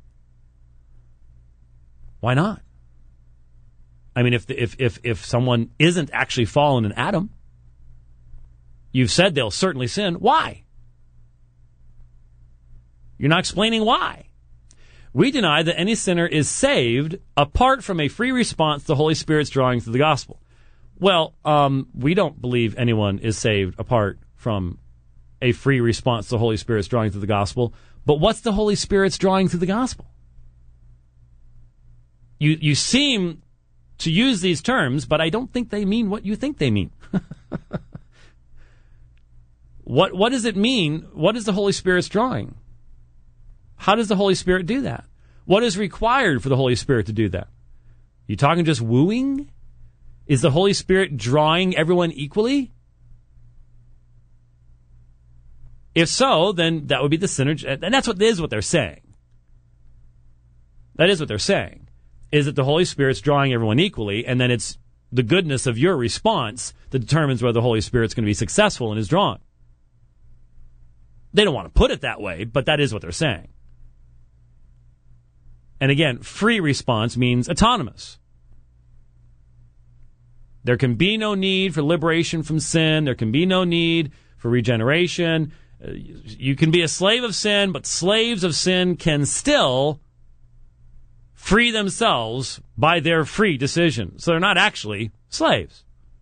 Why not? I mean, if someone isn't actually fallen in Adam, you've said they'll certainly sin. Why? You're not explaining why. We deny that any sinner is saved apart from a free response to the Holy Spirit's drawing through the gospel. Well, we don't believe anyone is saved apart from a free response to the Holy Spirit's drawing through the gospel. But what's the Holy Spirit's drawing through the gospel? You seem to use these terms, but I don't think they mean what you think they mean. What does it mean? What is the Holy Spirit's drawing? How does the Holy Spirit do that? What is required for the Holy Spirit to do that? You talking just wooing? Is the Holy Spirit drawing everyone equally? If so, then that would be the synergy. And that's what they're saying. That is what they're saying, is that the Holy Spirit's drawing everyone equally, and then it's the goodness of your response that determines whether the Holy Spirit's going to be successful in his drawing. They don't want to put it that way, but that is what they're saying. And again, free response means autonomous. There can be no need for liberation from sin. There can be no need for regeneration. You can be a slave of sin, but slaves of sin can still free themselves by their free decision. So they're not actually slaves.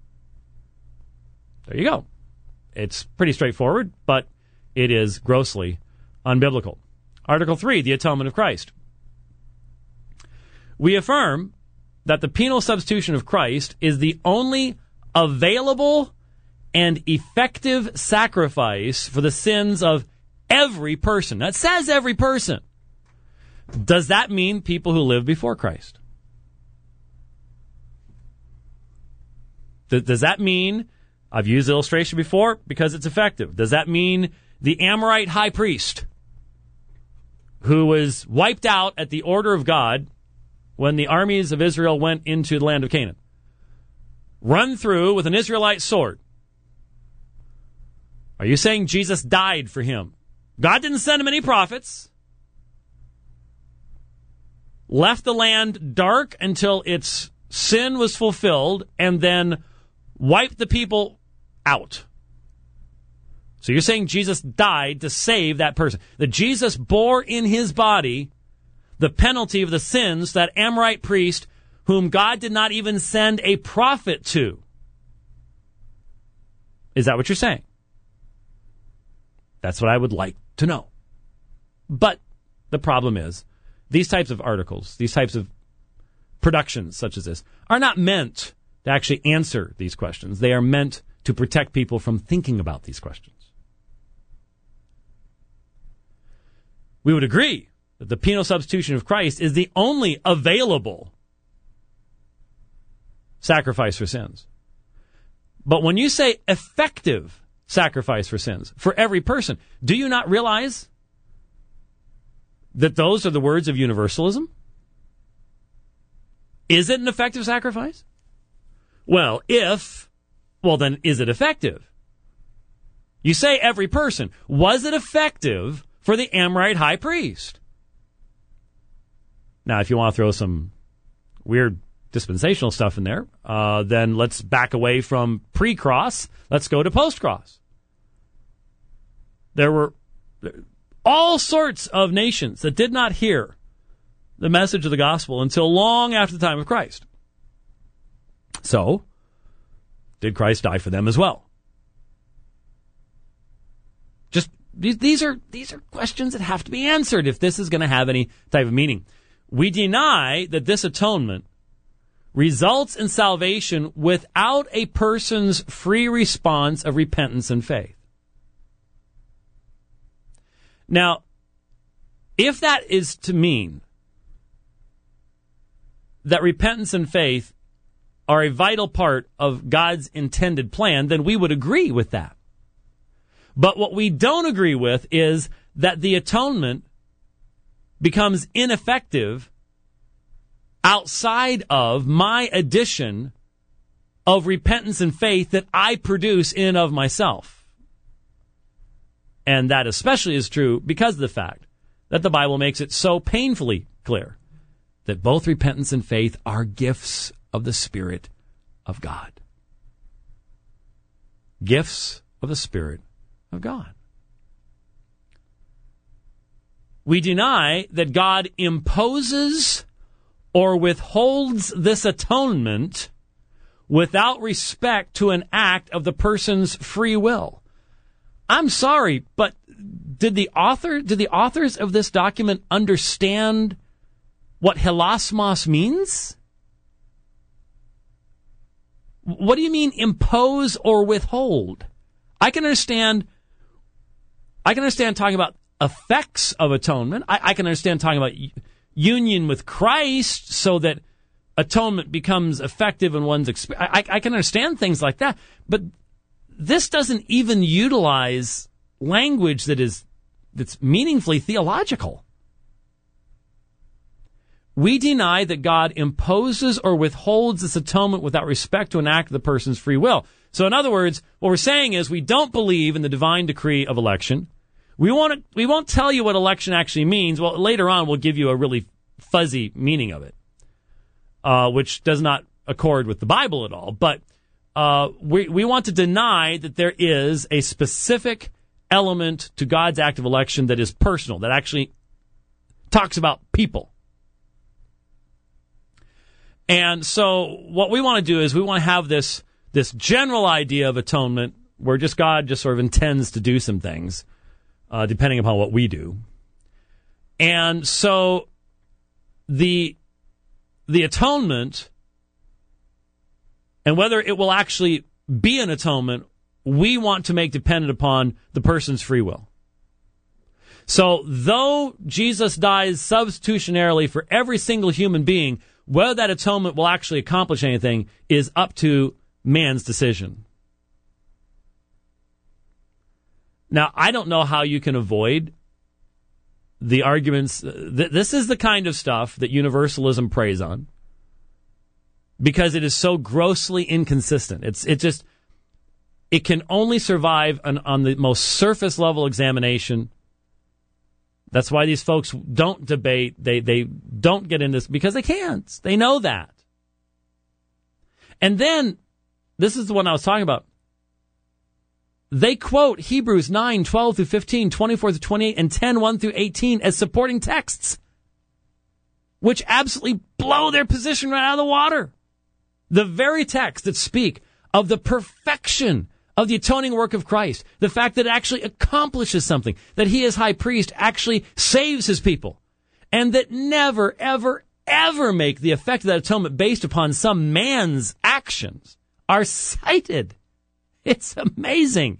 There you go. It's pretty straightforward, but it is grossly unbiblical. Article 3, the atonement of Christ. We affirm that the penal substitution of Christ is the only available and effective sacrifice for the sins of every person. That says every person. Does that mean people who lived before Christ? Does that mean, I've used the illustration before because it's effective, does that mean the Amorite high priest who was wiped out at the order of God when the armies of Israel went into the land of Canaan, run through with an Israelite sword? Are you saying Jesus died for him? God didn't send him any prophets. Left the land dark until its sin was fulfilled, and then wiped the people out. So you're saying Jesus died to save that person. That Jesus bore in his body the penalty of the sins that Amorite priest whom God did not even send a prophet to. Is that what you're saying? That's what I would like to know. But the problem is, these types of articles, these types of productions such as this, are not meant to actually answer these questions. They are meant to protect people from thinking about these questions. We would agree that the penal substitution of Christ is the only available sacrifice for sins. But when you say effective sacrifice for sins for every person, do you not realize that those are the words of universalism? Is it an effective sacrifice? Well, then is it effective? You say every person. Was it effective for the Amorite high priest? Now, if you want to throw some weird dispensational stuff in there, then let's back away from pre-cross. Let's go to post-cross. There were all sorts of nations that did not hear the message of the gospel until long after the time of Christ. So, did Christ die for them as well? Just These are questions that have to be answered if this is going to have any type of meaning. We deny that this atonement results in salvation without a person's free response of repentance and faith. Now, if that is to mean that repentance and faith are a vital part of God's intended plan, then we would agree with that. But what we don't agree with is that the atonement becomes ineffective outside of my addition of repentance and faith that I produce in and of myself. And that especially is true because of the fact that the Bible makes it so painfully clear that both repentance and faith are gifts of the Spirit of God. Gifts of the Spirit of God. We deny that God imposes or withholds this atonement without respect to an act of the person's free will. I'm sorry, but did the authors of this document understand what hilasmos means? What do you mean impose or withhold? I can understand talking about effects of atonement. I can understand talking about union with Christ so that atonement becomes effective in one's experience. I can understand things like that, but this doesn't even utilize language that's meaningfully theological. We deny that God imposes or withholds this atonement without respect to an act of the person's free will. So in other words, what we're saying is we don't believe in the divine decree of election. We won't tell you what election actually means. Well, later on we'll give you a really fuzzy meaning of it, which does not accord with the Bible at all. But we want to deny that there is a specific element to God's act of election that is personal, that actually talks about people. And so what we want to do is we want to have this general idea of atonement where God just sort of intends to do some things, depending upon what we do. And so the atonement, and whether it will actually be an atonement, we want to make dependent upon the person's free will. So though Jesus dies substitutionarily for every single human being, whether that atonement will actually accomplish anything is up to man's decision. Now, I don't know how you can avoid the arguments. This is the kind of stuff that universalism preys on because it is so grossly inconsistent. It can only survive on the most surface level examination. That's why these folks don't debate. They don't get into this because they can't. They know that. And then, this is the one I was talking about. They quote Hebrews 9, 12 through 15, 24 through 28, and 10, 1 through 18 as supporting texts, which absolutely blow their position right out of the water. The very texts that speak of the perfection of the atoning work of Christ, the fact that it actually accomplishes something, that he as high priest actually saves his people, and that never, ever, ever make the effect of that atonement based upon some man's actions, are cited. It's amazing.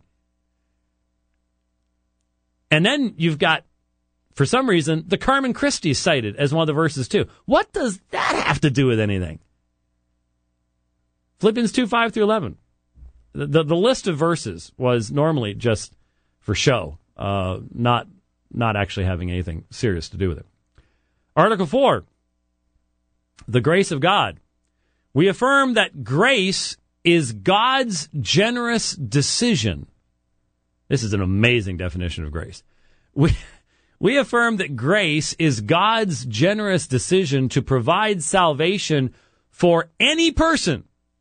And then you've got, for some reason, the Carmen Christi cited as one of the verses too. What does that have to do with anything? Philippians 2, 5 through 11. The list of verses was normally just for show, not actually having anything serious to do with it. Article 4, the grace of God. We affirm that grace is God's generous decision. This is an amazing definition of grace. We affirm that grace is God's generous decision to provide salvation for any person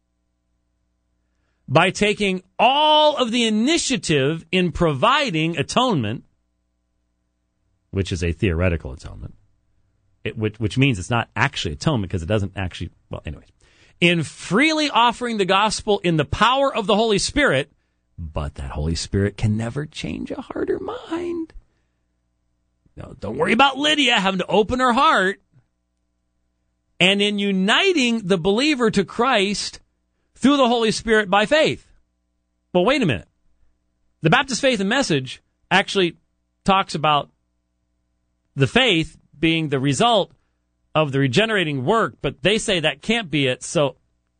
by taking all of the initiative in providing atonement, which is a theoretical atonement, which means it's not actually atonement because it doesn't actually, well, anyways, in freely offering the gospel in the power of the Holy Spirit, But that Holy Spirit can never change a heart or mind. No, don't worry about Lydia having to open her heart. And in uniting the believer to Christ through the Holy Spirit by faith. Well, wait a minute. The Baptist Faith and Message actually talks about the faith being the result of the regenerating work, but they say that can't be it. So,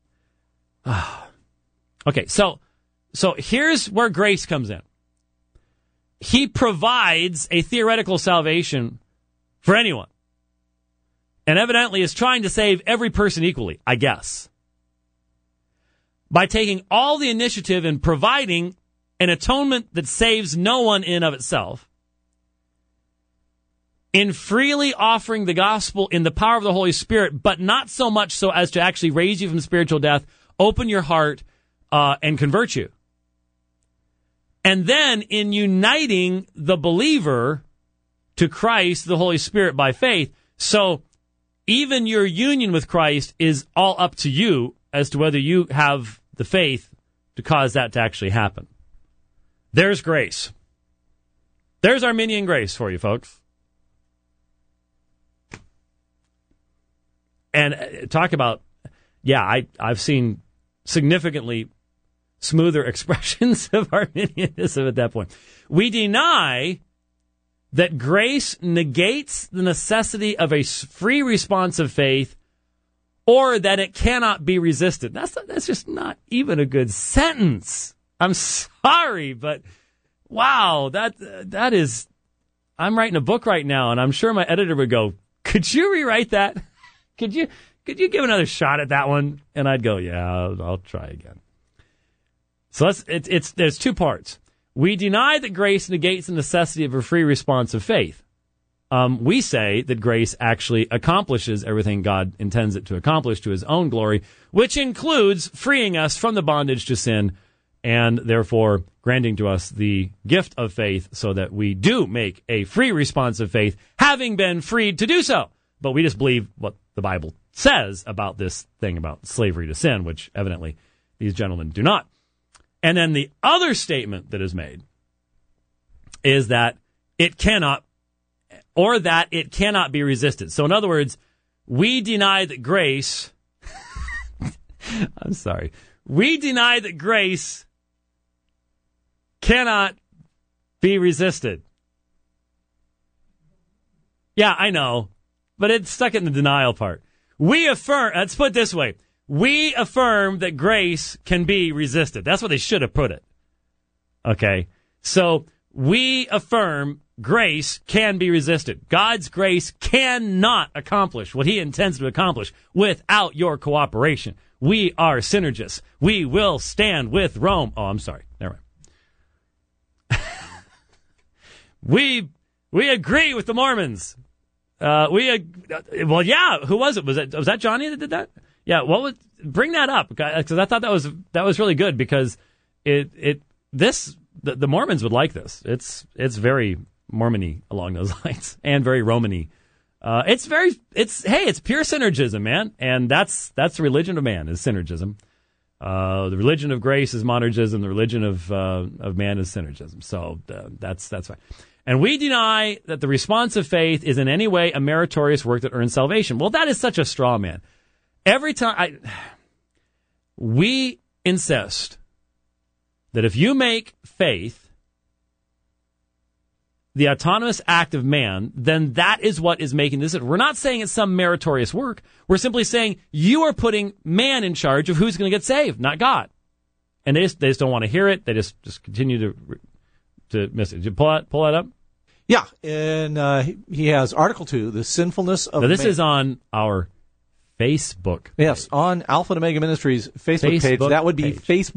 okay, so here's where grace comes in. He provides a theoretical salvation for anyone, and evidently is trying to save every person equally, I guess, by taking all the initiative in providing an atonement that saves no one in of itself, in freely offering the gospel in the power of the Holy Spirit, but not so much so as to actually raise you from spiritual death, open your heart, and convert you. And then in uniting the believer to Christ, the Holy Spirit, by faith, so even your union with Christ is all up to you as to whether you have the faith to cause that to actually happen. There's grace. There's Arminian grace for you, folks. And talk about, I've seen significantly smoother expressions of Arminianism at that point. We deny that grace negates the necessity of a free response of faith, or that it cannot be resisted. That's just not even a good sentence. I'm sorry, but wow, that is. I'm writing a book right now, and I'm sure my editor would go, "Could you rewrite that? Could you give another shot at that one?" And I'd go, "Yeah, I'll try again." So there's two parts. We deny that grace negates the necessity of a free response of faith. We say that grace actually accomplishes everything God intends it to accomplish to his own glory, which includes freeing us from the bondage to sin and therefore granting to us the gift of faith so that we do make a free response of faith, having been freed to do so. But we just believe what the Bible says about this thing about slavery to sin, which evidently these gentlemen do not. And then the other statement that is made is that it cannot be resisted. So in other words, we deny that grace, I'm sorry, we deny that grace cannot be resisted. Yeah, I know, but it's stuck in the denial part. We affirm, let's put it this way, we affirm that grace can be resisted. That's what they should have put it. Okay, so we affirm grace can be resisted. God's grace cannot accomplish what he intends to accomplish without your cooperation. We are synergists. We will stand with Rome. Oh, I'm sorry. Never mind. We agree with the Mormons. Who was it? Was that Johnny that did that? Yeah. Bring that up, because I thought that was really good, because the Mormons would like this. It's very Mormon-y along those lines, and very Roman-y. It's pure synergism, man, and that's the religion of man, is synergism. The religion of grace is monergism. The religion of man is synergism. So that's fine. And we deny that the response of faith is in any way a meritorious work that earns salvation. Well, that is such a straw man. Every time we insist that if you make faith the autonomous act of man, then that is what is making this. We're not saying it's some meritorious work. We're simply saying you are putting man in charge of who's going to get saved, not God. And they just don't want to hear it. They just continue to miss it. Did you pull that up? Yeah, and he has Article 2, the sinfulness of man. This is on our Facebook page. Yes, on Alpha and Omega Ministries Facebook page. That would be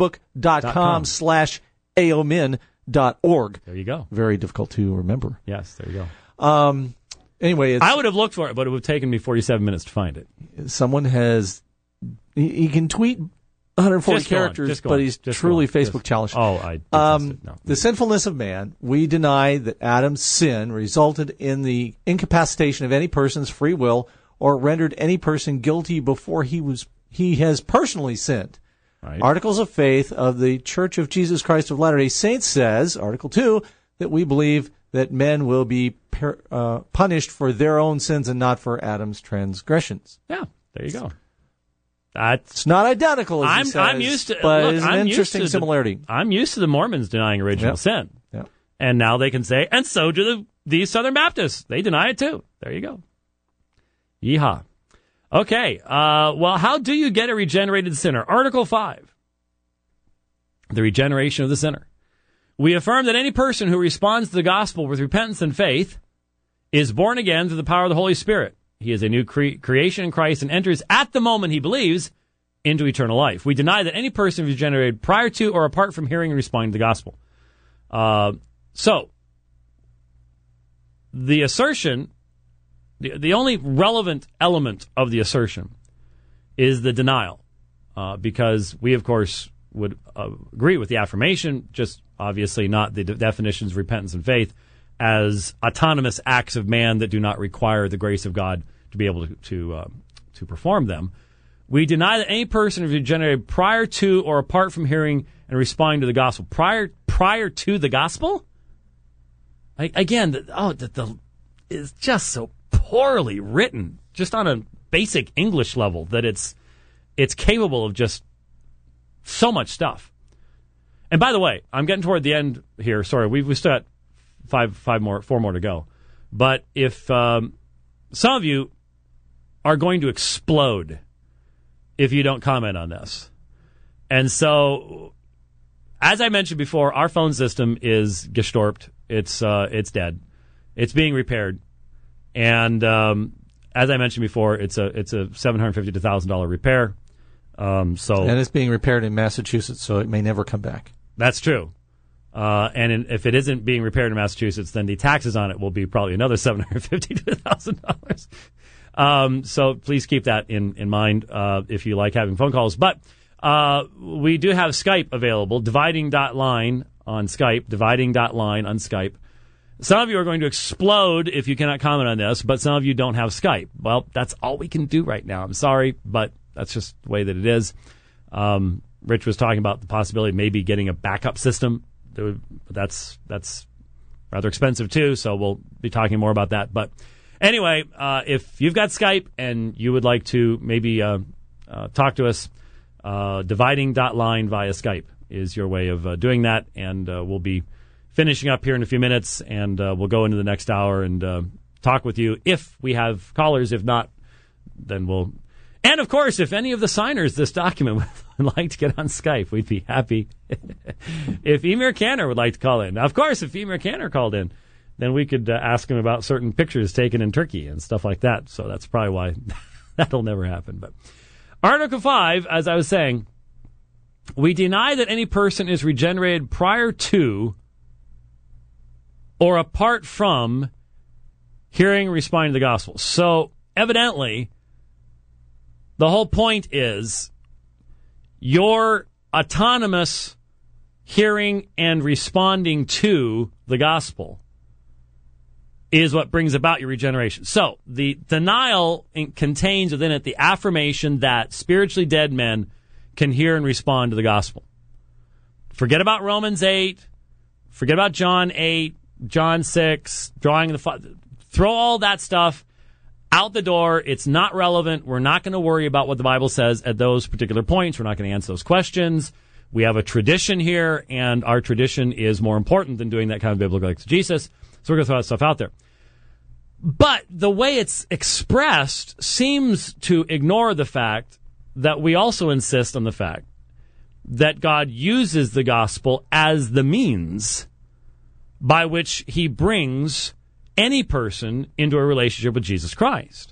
facebook.com/aomin.org. There you go. Very difficult to remember. Yes, there you go. Anyway, I would have looked for it, but it would have taken me 47 minutes to find it. Someone has... He can tweet 140 characters, but he's truly Facebook challenged. The sinfulness of man. We deny that Adam's sin resulted in the incapacitation of any person's free will or rendered any person guilty before he has personally sinned. Right. Articles of Faith of the Church of Jesus Christ of Latter-day Saints says, Article 2, that we believe that men will be punished for their own sins and not for Adam's transgressions. Yeah, there you go. It's not identical, as he says, I'm used to, but look, it's an interesting similarity. I'm used to the Mormons denying original sin. Yep. And now they can say, and so do these Southern Baptists. They deny it too. There you go. Yeehaw. Okay, well, how do you get a regenerated sinner? Article 5, the regeneration of the sinner. We affirm that any person who responds to the gospel with repentance and faith is born again through the power of the Holy Spirit. He is a new creation in Christ and enters at the moment he believes into eternal life. We deny that any person is regenerated prior to or apart from hearing and responding to the gospel. So, the assertion, the only relevant element of the assertion is the denial, because we, of course, would agree with the affirmation, just obviously not the definitions of repentance and faith as autonomous acts of man that do not require the grace of God to be able to perform them. We deny that any person is regenerated prior to or apart from hearing and responding to the gospel. Prior to the gospel? Again, it's just so poorly written, just on a basic English level, that it's capable of just so much stuff. And by the way, I'm getting toward the end here. Sorry, we still got four more to go. But if some of you are going to explode if you don't comment on this. And so, as I mentioned before, our phone system is gestorped. It's dead. It's being repaired. And as I mentioned before, it's a $750 to $1,000 repair. And it's being repaired in Massachusetts, so it may never come back. That's true. If it isn't being repaired in Massachusetts, then the taxes on it will be probably another $750 to $1,000. So please keep that in mind if you like having phone calls. But we do have Skype available, dividing.line on Skype, dividing.line on Skype. Some of you are going to explode if you cannot comment on this, but some of you don't have Skype. Well, that's all we can do right now. I'm sorry, but that's just the way that it is. Rich was talking about the possibility of maybe getting a backup system. That's rather expensive too, so we'll be talking more about that. But anyway, if you've got Skype and you would like to maybe talk to us, dividing.line via Skype is your way of doing that, and we'll be finishing up here in a few minutes, and we'll go into the next hour and talk with you if we have callers. If not, then we'll... And, of course, if any of the signers this document would like to get on Skype, we'd be happy if Emir Canner would like to call in. Now, of course, if Emir Canner called in, then we could ask him about certain pictures taken in Turkey and stuff like that. So that's probably why that'll never happen. But Article 5, as I was saying, we deny that any person is regenerated prior to or apart from hearing and responding to the gospel. So, evidently, the whole point is your autonomous hearing and responding to the gospel is what brings about your regeneration. So, the denial contains within it the affirmation that spiritually dead men can hear and respond to the gospel. Forget about Romans 8. Forget about John 8, John 6, drawing the... Throw all that stuff out the door. It's not relevant. We're not going to worry about what the Bible says at those particular points. We're not going to answer those questions. We have a tradition here, and our tradition is more important than doing that kind of biblical exegesis. So we're going to throw that stuff out there. But the way it's expressed seems to ignore the fact that we also insist on the fact that God uses the gospel as the means by which he brings any person into a relationship with Jesus Christ.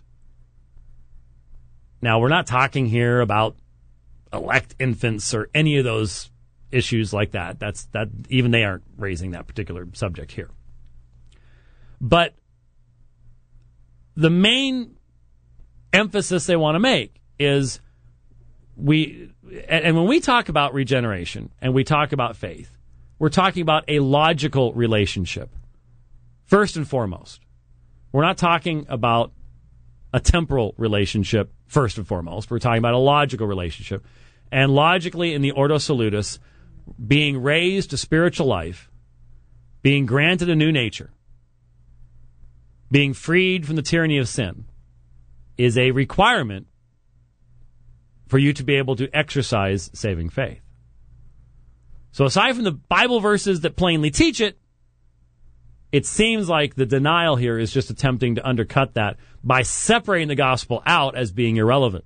Now, we're not talking here about elect infants or any of those issues like that. That even they aren't raising that particular subject here. But the main emphasis they want to make is and when we talk about regeneration and we talk about faith, we're talking about a logical relationship. First and foremost, we're not talking about a temporal relationship first and foremost. We're talking about a logical relationship. and logically in the Ordo Salutis, being raised to spiritual life, being granted a new nature, being freed from the tyranny of sin, is a requirement for you to be able to exercise saving faith. So aside from the Bible verses that plainly teach it, it seems like the denial here is just attempting to undercut that by separating the gospel out as being irrelevant.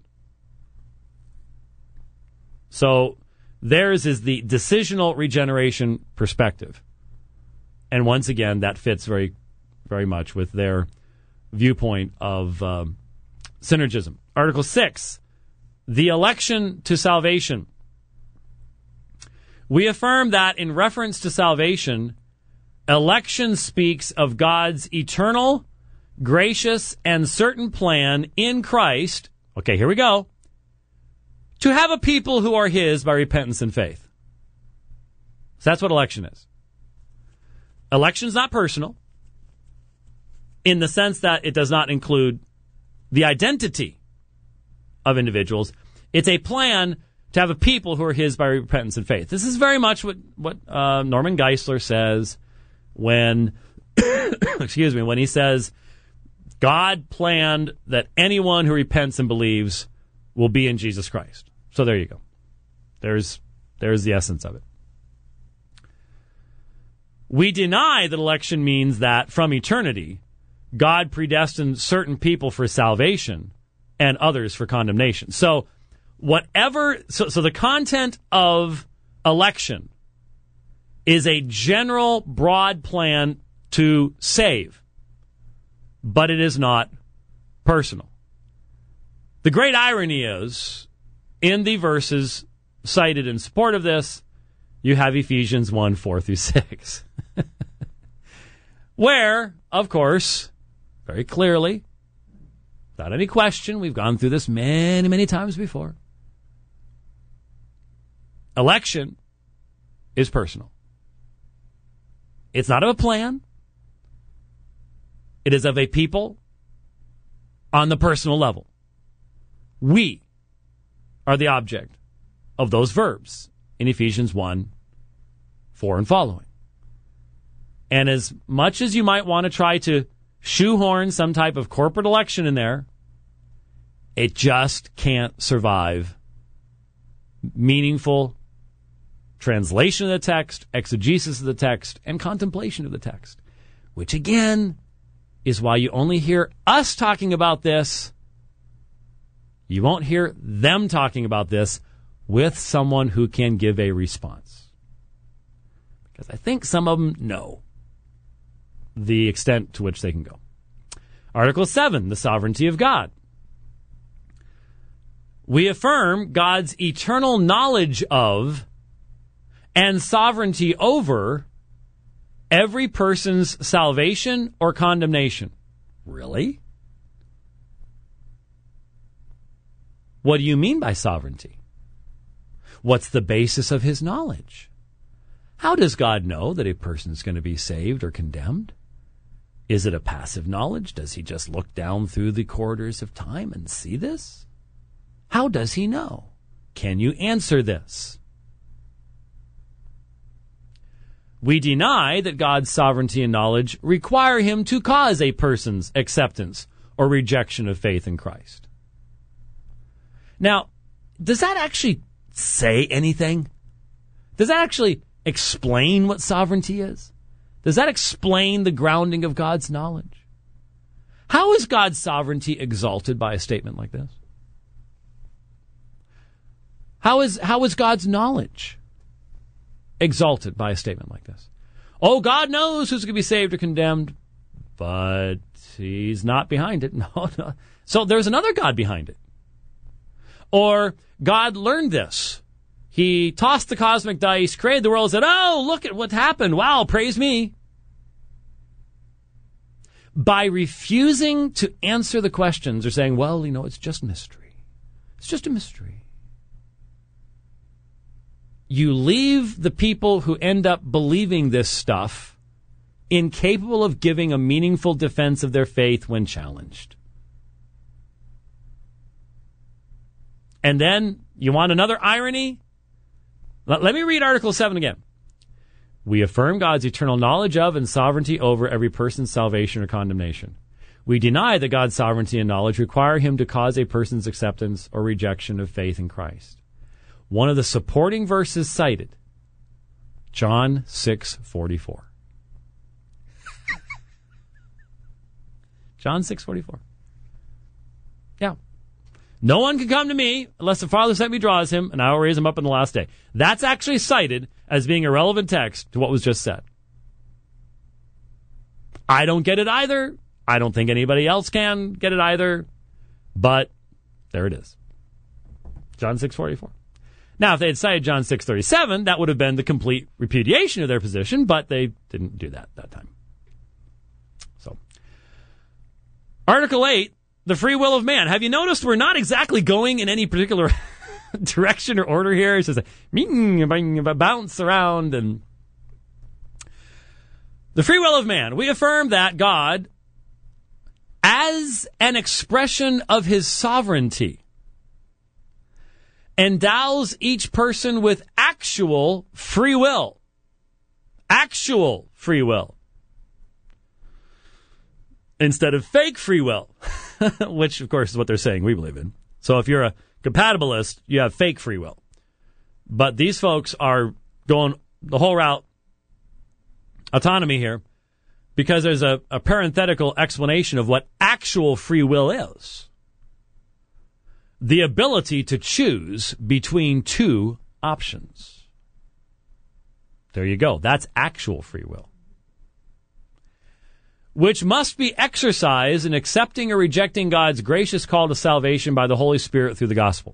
So theirs is the decisional regeneration perspective. And once again, that fits very, very much with their viewpoint of synergism. Article 6, the election to salvation. We affirm that in reference to salvation, election speaks of God's eternal, gracious, and certain plan in Christ. Okay, here we go. To have a people who are his by repentance and faith. So that's what election is. Election's not personal in the sense that it does not include the identity of individuals. It's a plan to have a people who are his by repentance and faith. This is very much what Norman Geisler says when, when he says, God planned that anyone who repents and believes will be in Jesus Christ. So there you go. There's the essence of it. We deny that election means that from eternity, God predestined certain people for salvation and others for condemnation. So so the content of election is a general, broad plan to save, but it is not personal. The great irony is, in the verses cited in support of this, you have Ephesians 1, 4 through 6. Where, of course, very clearly, without any question, we've gone through this many, many times before, election is personal. It's not of a plan. It is of a people on the personal level. We are the object of those verbs in Ephesians 1, 4 and following. And as much as you might want to try to shoehorn some type of corporate election in there, it just can't survive meaningful translation of the text, exegesis of the text, and contemplation of the text, which again is why you only hear us talking about this. You won't hear them talking about this with someone who can give a response. Because I think some of them know the extent to which they can go. Article 7, the sovereignty of God. We affirm God's eternal knowledge of and sovereignty over every person's salvation or condemnation. Really? What do you mean by sovereignty? What's the basis of his knowledge? How does God know that a person is going to be saved or condemned? Is it a passive knowledge? Does he just look down through the corridors of time and see this? How does he know? Can you answer this? We deny that God's sovereignty and knowledge require him to cause a person's acceptance or rejection of faith in Christ. Now, does that actually say anything? Does that actually explain what sovereignty is? Does that explain the grounding of God's knowledge? How is God's sovereignty exalted by a statement like this? How is God's knowledge exalted by a statement like this? Oh, God knows who's going to be saved or condemned, but he's not behind it. No. So there's another God behind it. Or God learned this. He tossed the cosmic dice, created the world, and said, oh, look at what happened. Wow, praise me. By refusing to answer the questions or saying, well, it's just mystery. It's just a mystery. You leave the people who end up believing this stuff incapable of giving a meaningful defense of their faith when challenged. And then You want another irony? Let me read Article 7 again. We affirm God's eternal knowledge of and sovereignty over every person's salvation or condemnation. We deny that God's sovereignty and knowledge require him to cause a person's acceptance or rejection of faith in Christ. One of the supporting verses cited, John 6:44. John 6:44. Yeah. No one can come to me unless the Father sent me draws him, and I will raise him up in the last day. That's actually cited as being a relevant text to what was just said. I don't get it either. I don't think anybody else can get it either. But there it is. John 6:44. Now, if they had cited John 6:37, that would have been the complete repudiation of their position, but they didn't do that time. So, Article 8, the free will of man. Have you noticed we're not exactly going in any particular direction or order here? It's just a bounce around. And the free will of man. We affirm that God, as an expression of his sovereignty, endows each person with actual free will. Actual free will. Instead of fake free will, which, of course, is what they're saying we believe in. So if you're a compatibilist, you have fake free will. But these folks are going the whole route, autonomy here, because there's a parenthetical explanation of what actual free will is. The ability to choose between two options. There you go. That's actual free will. Which must be exercised in accepting or rejecting God's gracious call to salvation by the Holy Spirit through the gospel.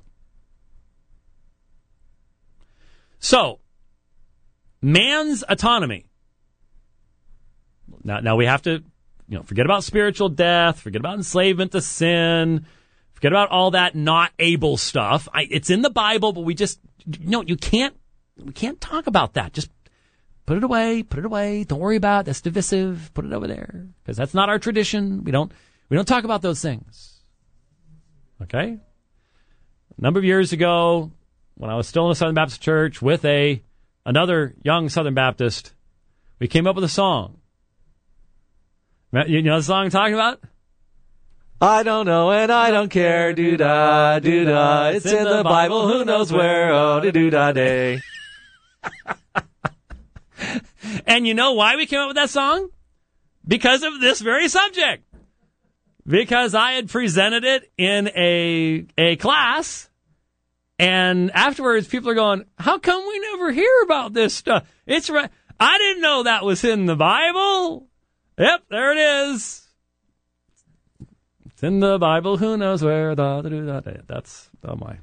So, man's autonomy. Now we have to, forget about spiritual death, forget about enslavement to sin, forget about all that not able stuff. It's in the Bible, but we can't talk about that. Just put it away. Don't worry about it. That's divisive. Put it over there. Because that's not our tradition. We don't talk about those things. Okay? A number of years ago, when I was still in a Southern Baptist church with another young Southern Baptist, we came up with a song. You know the song I'm talking about? I don't know and I don't care, doo-da, doo-da. It's in the Bible, who knows where, oh, doo-da day. And you know why we came up with that song? Because of this very subject. Because I had presented it in a class, and afterwards people are going, how come we never hear about this stuff? It's right. I didn't know that was in the Bible. Yep, there it is. It's in the Bible, who knows where. That's, oh my.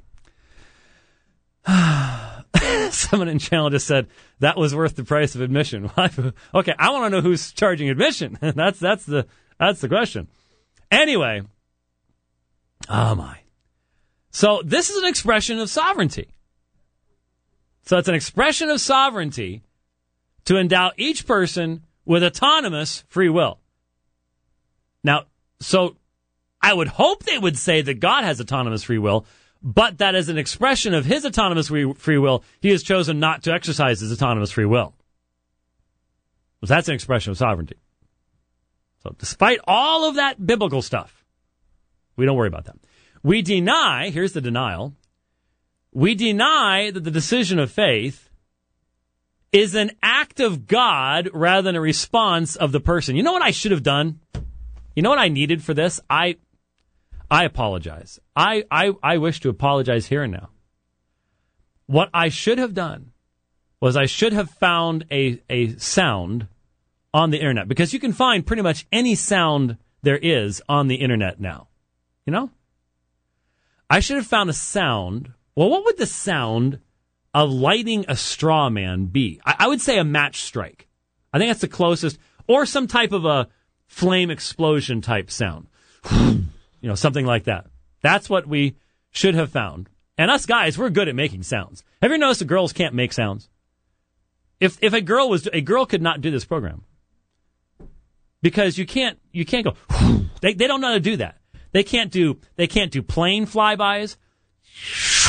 Someone in channel just said that was worth the price of admission. Okay, I want to know who's charging admission. That's the question. Anyway, oh my. So this is an expression of sovereignty. So it's an expression of sovereignty to endow each person with autonomous free will. Now, so I would hope they would say that God has autonomous free will, but that as an expression of his autonomous free will, he has chosen not to exercise his autonomous free will. So that's an expression of sovereignty. So despite all of that biblical stuff, we don't worry about that. We deny, here's the denial, we deny that the decision of faith is an act of God rather than a response of the person. You know what I should have done? You know what I needed for this? I apologize. I wish to apologize here and now. What I should have done was I should have found a sound on the internet, because you can find pretty much any sound there is on the internet now. You know? I should have found a sound. Well, what would the sound of lighting a straw man be? I would say a match strike. I think that's the closest, or some type of a flame explosion type sound. Something like that. That's what we should have found. And us guys, we're good at making sounds. Have you ever noticed that girls can't make sounds? If a girl could not do this program. Because you can't go, they don't know how to do that. They can't do plane flybys.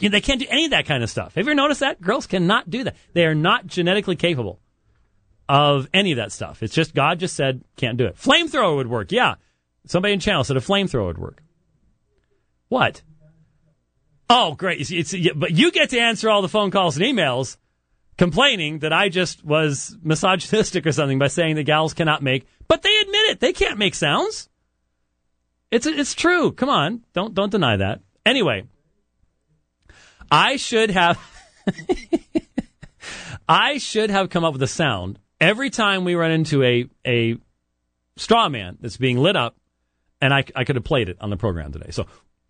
They can't do any of that kind of stuff. Have you ever noticed that? Girls cannot do that. They are not genetically capable of any of that stuff. It's just God just said can't do it. Flamethrower would work. Yeah. Somebody in channel said a flamethrower would work. What? Oh, great. But you get to answer all the phone calls and emails complaining that I just was misogynistic or something by saying that gals cannot make. But they admit it. They can't make sounds. It's true. Come on. Don't deny that. Anyway, I should have come up with a sound every time we run into a straw man that's being lit up, and I could have played it on the program today. So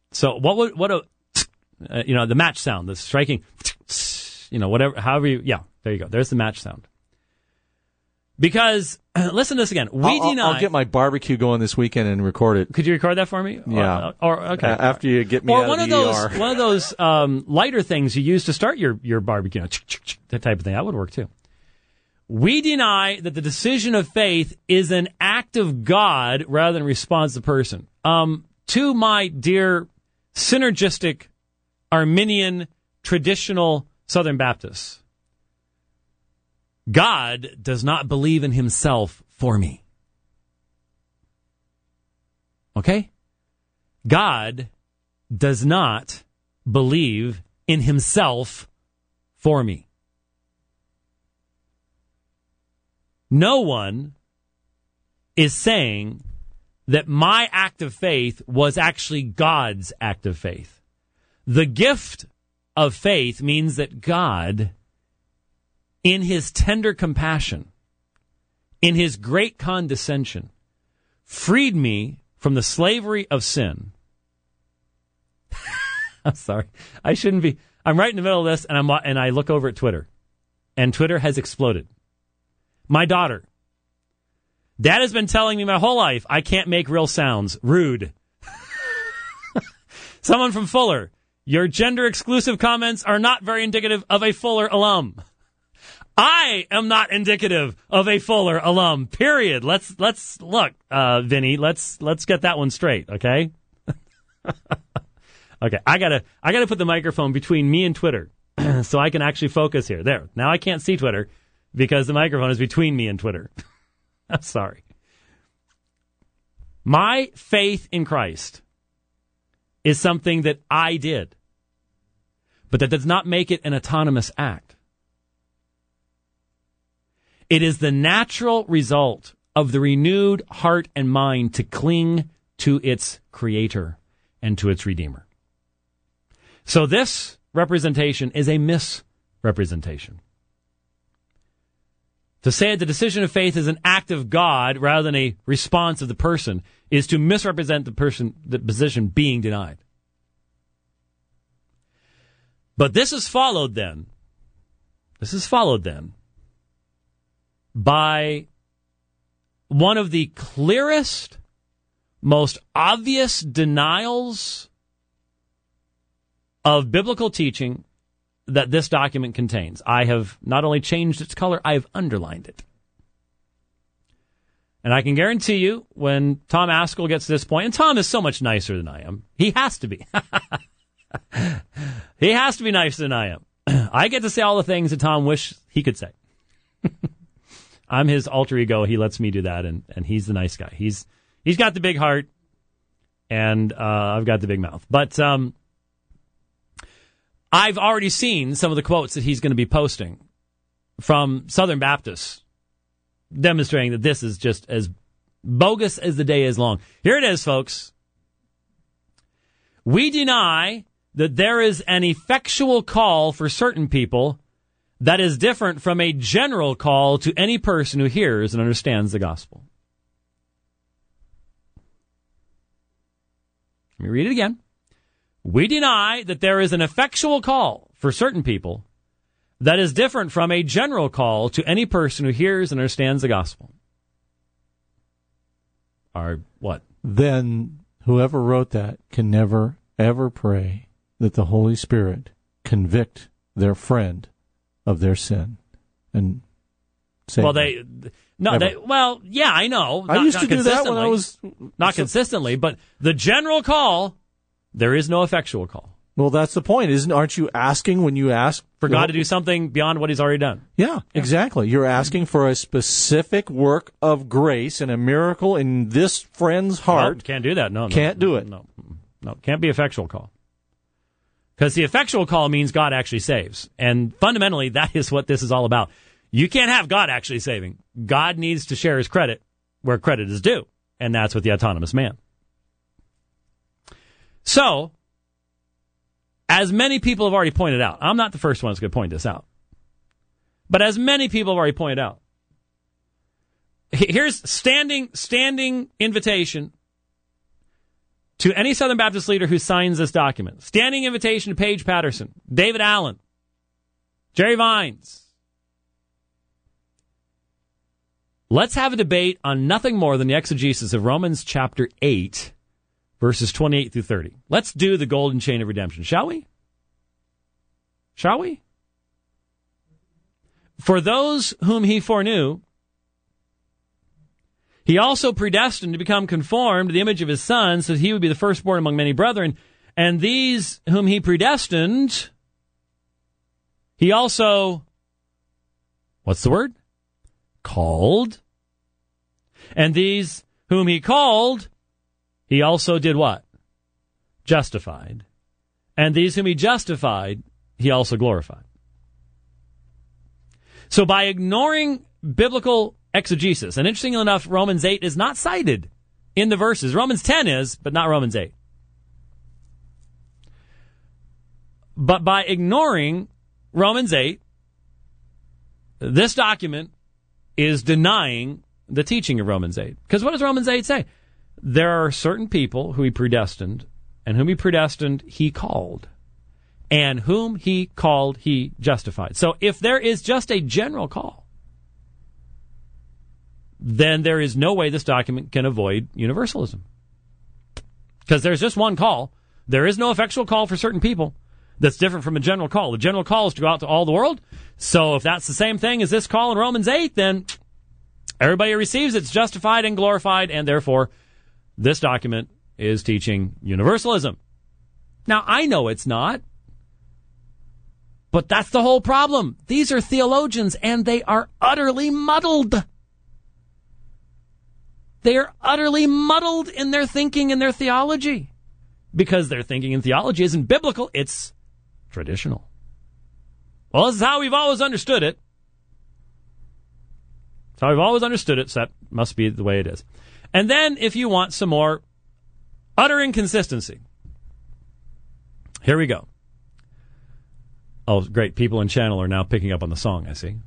the match sound, the striking, whatever, however there you go. There's the match sound. Because, listen to this again. I'll get my barbecue going this weekend and record it. Could you record that for me? Yeah. Okay. After you get me out of the ER. One of those lighter things you use to start your barbecue, that type of thing. That would work too. We deny that the decision of faith is an act of God rather than a response of the person. To my dear synergistic Arminian traditional Southern Baptists, God does not believe in himself for me. Okay? God does not believe in himself for me. No one is saying that my act of faith was actually God's act of faith. The gift of faith means that God, in his tender compassion, in his great condescension, freed me from the slavery of sin. I'm sorry. I shouldn't be. I'm right in the middle of this, and I look over at Twitter, and Twitter has exploded. My daughter. Dad has been telling me my whole life I can't make real sounds. Rude. Someone from Fuller. Your gender-exclusive comments are not very indicative of a Fuller alum. I am not indicative of a Fuller alum. Period. Let's look, Vinny. Let's get that one straight, okay? Okay, I gotta put the microphone between me and Twitter so I can actually focus here. There. Now I can't see Twitter because the microphone is between me and Twitter. I'm sorry. My faith in Christ is something that I did, but that does not make it an autonomous act. It is the natural result of the renewed heart and mind to cling to its Creator and to its Redeemer. So this representation is a misrepresentation. To say the decision of faith is an act of God rather than a response of the person is to misrepresent the position being denied. But this is followed then by one of the clearest, most obvious denials of biblical teaching that this document contains. I have not only changed its color, I have underlined it. And I can guarantee you, when Tom Askell gets to this point, and Tom is so much nicer than I am. He has to be. He has to be nicer than I am. I get to say all the things that Tom wished he could say. I'm his alter ego. He lets me do that, and he's the nice guy. He's got the big heart, and I've got the big mouth. But I've already seen some of the quotes that he's going to be posting from Southern Baptists demonstrating that this is just as bogus as the day is long. Here it is, folks. We deny that there is an effectual call for certain people that is different from a general call to any person who hears and understands the gospel. Let me read it again. We deny that there is an effectual call for certain people that is different from a general call to any person who hears and understands the gospel. Or what? Then whoever wrote that can never, ever pray that the Holy Spirit convict their friend of their sin and say. Well, yeah, I know. I used to do that when I was not consistently, but the general call, there is no effectual call. Well, that's the point, aren't you asking when you ask for God to do something beyond what he's already done? Yeah, exactly. You're asking for a specific work of grace and a miracle in this friend's heart. No, can't do that. No. Can't do it. No, can't be effectual call. Because the effectual call means God actually saves. And fundamentally, that is what this is all about. You can't have God actually saving. God needs to share his credit where credit is due. And that's with the autonomous man. So, as many people have already pointed out, I'm not the first one that's going to point this out, but as many people have already pointed out, here's standing invitation to any Southern Baptist leader who signs this document. Standing invitation to Paige Patterson, David Allen, Jerry Vines. Let's have a debate on nothing more than the exegesis of Romans chapter 8, verses 28 through 30. Let's do the golden chain of redemption, shall we? Shall we? For those whom he foreknew, he also predestined to become conformed to the image of his Son, so that he would be the firstborn among many brethren. And these whom he predestined, he also, what's the word? Called. And these whom he called, he also did what? Justified. And these whom he justified, he also glorified. So by ignoring biblical exegesis, and interestingly enough, Romans 8 is not cited in the verses. Romans 10 is, but not Romans 8. But by ignoring Romans 8, this document is denying the teaching of Romans 8. Because what does Romans 8 say? There are certain people who he predestined, and whom he predestined, he called. And whom he called, he justified. So if there is just a general call, then there is no way this document can avoid universalism. Because there's just one call. There is no effectual call for certain people that's different from a general call. The general call is to go out to all the world. So if that's the same thing as this call in Romans 8, then everybody who receives it's justified and glorified, and therefore this document is teaching universalism. Now, I know it's not, but that's the whole problem. These are theologians, and they are utterly muddled. They are utterly muddled in their thinking and their theology, because their thinking and theology isn't biblical, it's traditional. Well, this is how we've always understood it. It's how we've always understood it, so that must be the way it is. And then, if you want some more utter inconsistency, here we go. Oh, great. People in channel are now picking up on the song, I see.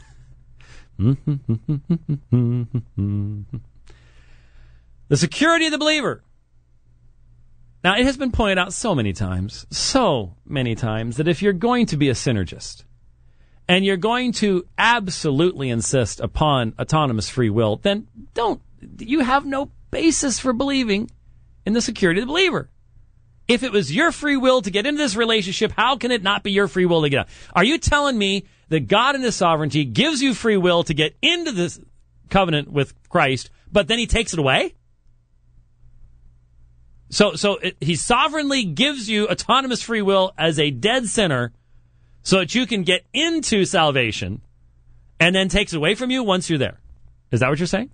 The security of the believer. Now, it has been pointed out so many times, that if you're going to be a synergist, and you're going to absolutely insist upon autonomous free will, then you have no basis for believing in the security of the believer. If it was your free will to get into this relationship, how can it not be your free will to get out? Are you telling me that God in his sovereignty gives you free will to get into this covenant with Christ, but then he takes it away? So he sovereignly gives you autonomous free will as a dead sinner so that you can get into salvation, and then takes it away from you once you're there. Is that what you're saying?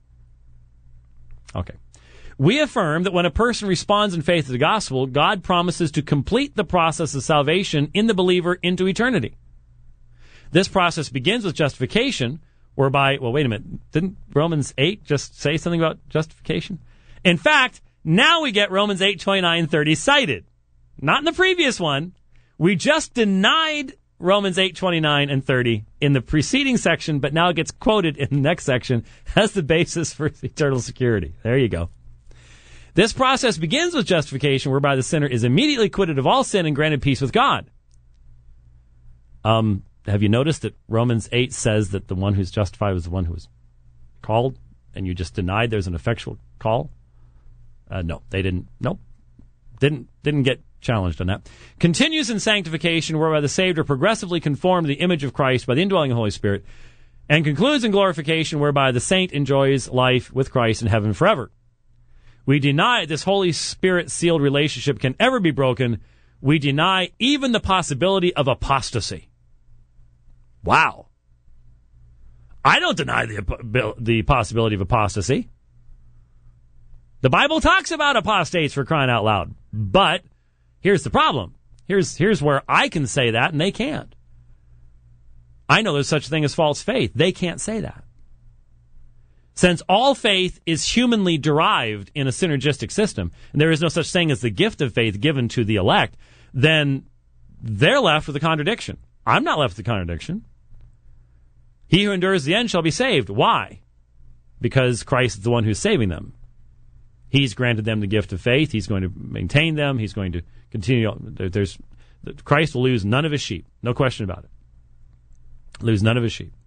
Okay. We affirm that when a person responds in faith to the gospel, God promises to complete the process of salvation in the believer into eternity. This process begins with justification, whereby, well, wait a minute, didn't Romans 8 just say something about justification? In fact, now we get Romans 8, 29, 30 cited. Not in the previous one. We just denied Romans 8, 29, and 30 in the preceding section, but now it gets quoted in the next section as the basis for eternal security. There you go. This process begins with justification, whereby the sinner is immediately acquitted of all sin and granted peace with God. Have you noticed that Romans 8 says that the one who's justified was the one who was called, and you just denied there's an effectual call? No, they didn't. Nope. Didn't get challenged on that. Continues in sanctification, whereby the saved are progressively conformed to the image of Christ by the indwelling of the Holy Spirit, and concludes in glorification, whereby the saint enjoys life with Christ in heaven forever. We deny this Holy Spirit-sealed relationship can ever be broken We deny even the possibility of apostasy. Wow. I don't deny the possibility of apostasy. The Bible talks about apostates, for crying out loud. But here's the problem. Here's where I can say that and they can't. I know there's such a thing as false faith. They can't say that. Since all faith is humanly derived in a synergistic system, and there is no such thing as the gift of faith given to the elect, then they're left with a contradiction. I'm not left with a contradiction. He who endures the end shall be saved. Why? Because Christ is the one who's saving them. He's granted them the gift of faith. He's going to maintain them. He's going to continue. Christ will lose none of his sheep. No question about it. Lose none of his sheep.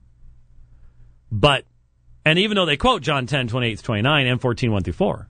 But, and even though they quote John 10:28-29 and 14:1-4,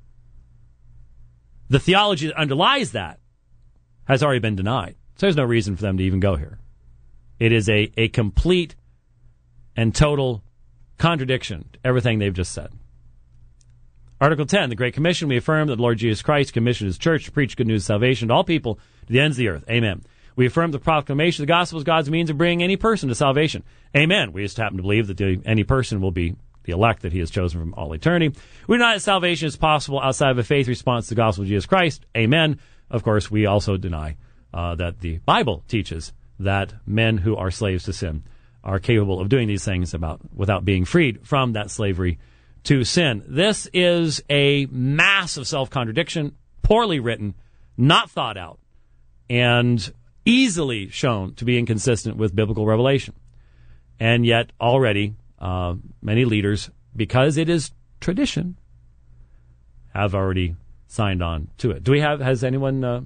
the theology that underlies that has already been denied. So there's no reason for them to even go here. It is a complete and total contradiction to everything they've just said. Article 10, the Great Commission, we affirm that the Lord Jesus Christ commissioned his church to preach good news of salvation to all people to the ends of the earth. Amen. We affirm the proclamation of the gospel is God's means of bringing any person to salvation. Amen. We just happen to believe that any person will be the elect that he has chosen from all eternity. We deny that salvation is possible outside of a faith response to the gospel of Jesus Christ. Amen. Of course, we also deny that the Bible teaches that men who are slaves to sin are capable of doing these things without being freed from that slavery to sin. This is a massive self-contradiction, poorly written, not thought out, and easily shown to be inconsistent with biblical revelation. And yet already many leaders, because it is tradition, have already signed on to it. Has anyone...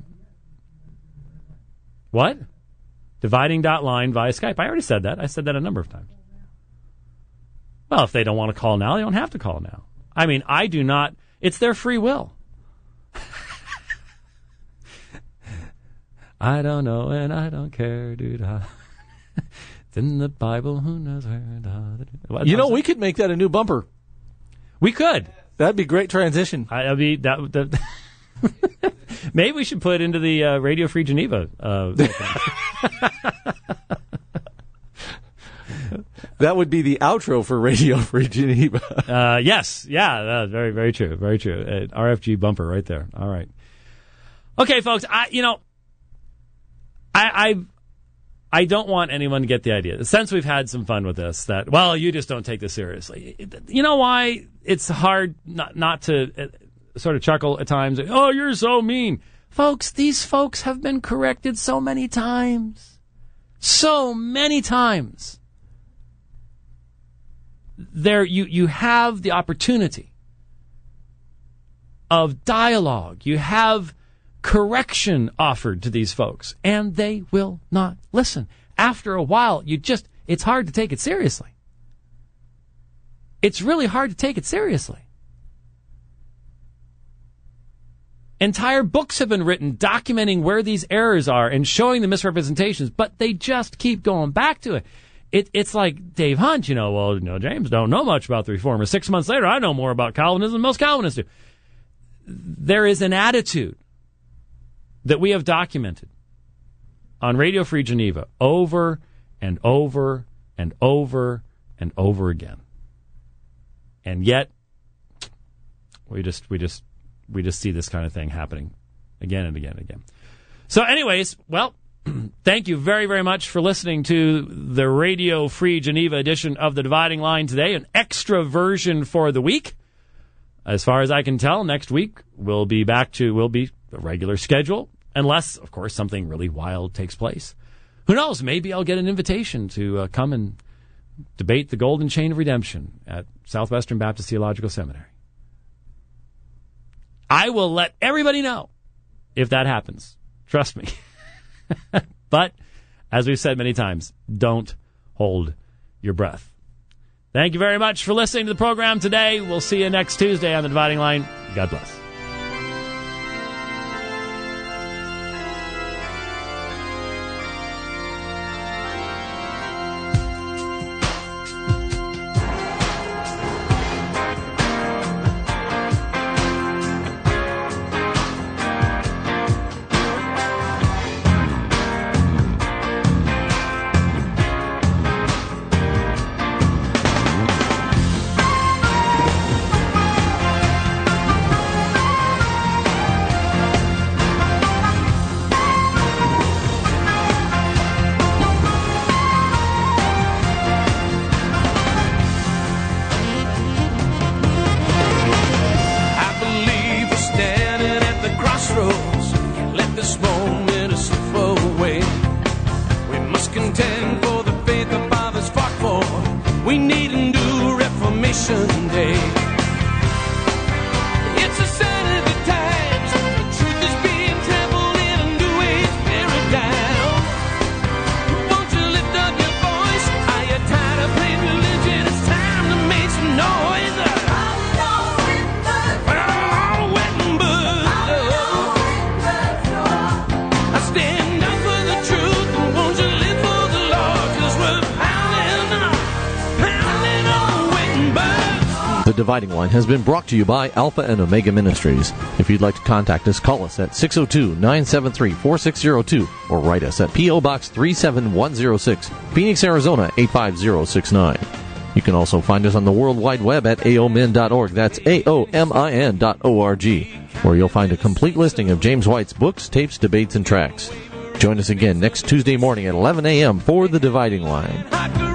What? Dividing.line via Skype. I already said that. I said that a number of times. Well, if they don't want to call now, they don't have to call now. I mean, I do not. It's their free will. I don't know and I don't care, dude. It's in the Bible. Who knows where? You know, we could make that a new bumper. We could. That'd be great transition. Maybe we should put it into the Radio Free Geneva. That would be the outro for Radio Free Geneva. Yes. Yeah. Very, very true. Very true. RFG bumper right there. All right. Okay, folks. I don't want anyone to get the idea. Since we've had some fun with this, that, well, you just don't take this seriously. You know why it's hard not to sort of chuckle at times? Oh, you're so mean. Folks, these folks have been corrected so many times. So many times. You have the opportunity of dialogue. You have correction offered to these folks, and they will not listen. After a while, it's hard to take it seriously. It's really hard to take it seriously. Entire books have been written documenting where these errors are and showing the misrepresentations, but they just keep going back to it. It's like Dave Hunt, James don't know much about the Reformers. 6 months later, I know more about Calvinism than most Calvinists do. There is an attitude that we have documented on Radio Free Geneva over and over and over and over again. And yet, we just see this kind of thing happening again and again and again. So anyways, well, thank you very, very much for listening to the Radio Free Geneva edition of The Dividing Line today, an extra version for the week. As far as I can tell, next week we'll be the regular schedule, unless, of course, something really wild takes place. Who knows? Maybe I'll get an invitation to come and debate the Golden Chain of Redemption at Southwestern Baptist Theological Seminary. I will let everybody know if that happens. Trust me. But, as we've said many times, don't hold your breath. Thank you very much for listening to the program today. We'll see you next Tuesday on The Dividing Line. God bless. contend for the faith the fathers fought for. We need a new Reformation Day. It's a sign of the times. The truth is being trampled in a new age paradigm. Won't you lift up your voice? Are you tired of playing religion? It's time to make some noise. The Dividing Line has been brought to you by Alpha and Omega Ministries. If you'd like to contact us, call us at 602-973-4602 or write us at P.O. Box 37106, Phoenix, Arizona 85069. You can also find us on the World Wide Web at aomin.org. That's aomin.org, where you'll find a complete listing of James White's books, tapes, debates, and tracts. Join us again next Tuesday morning at 11 a.m. for The Dividing Line.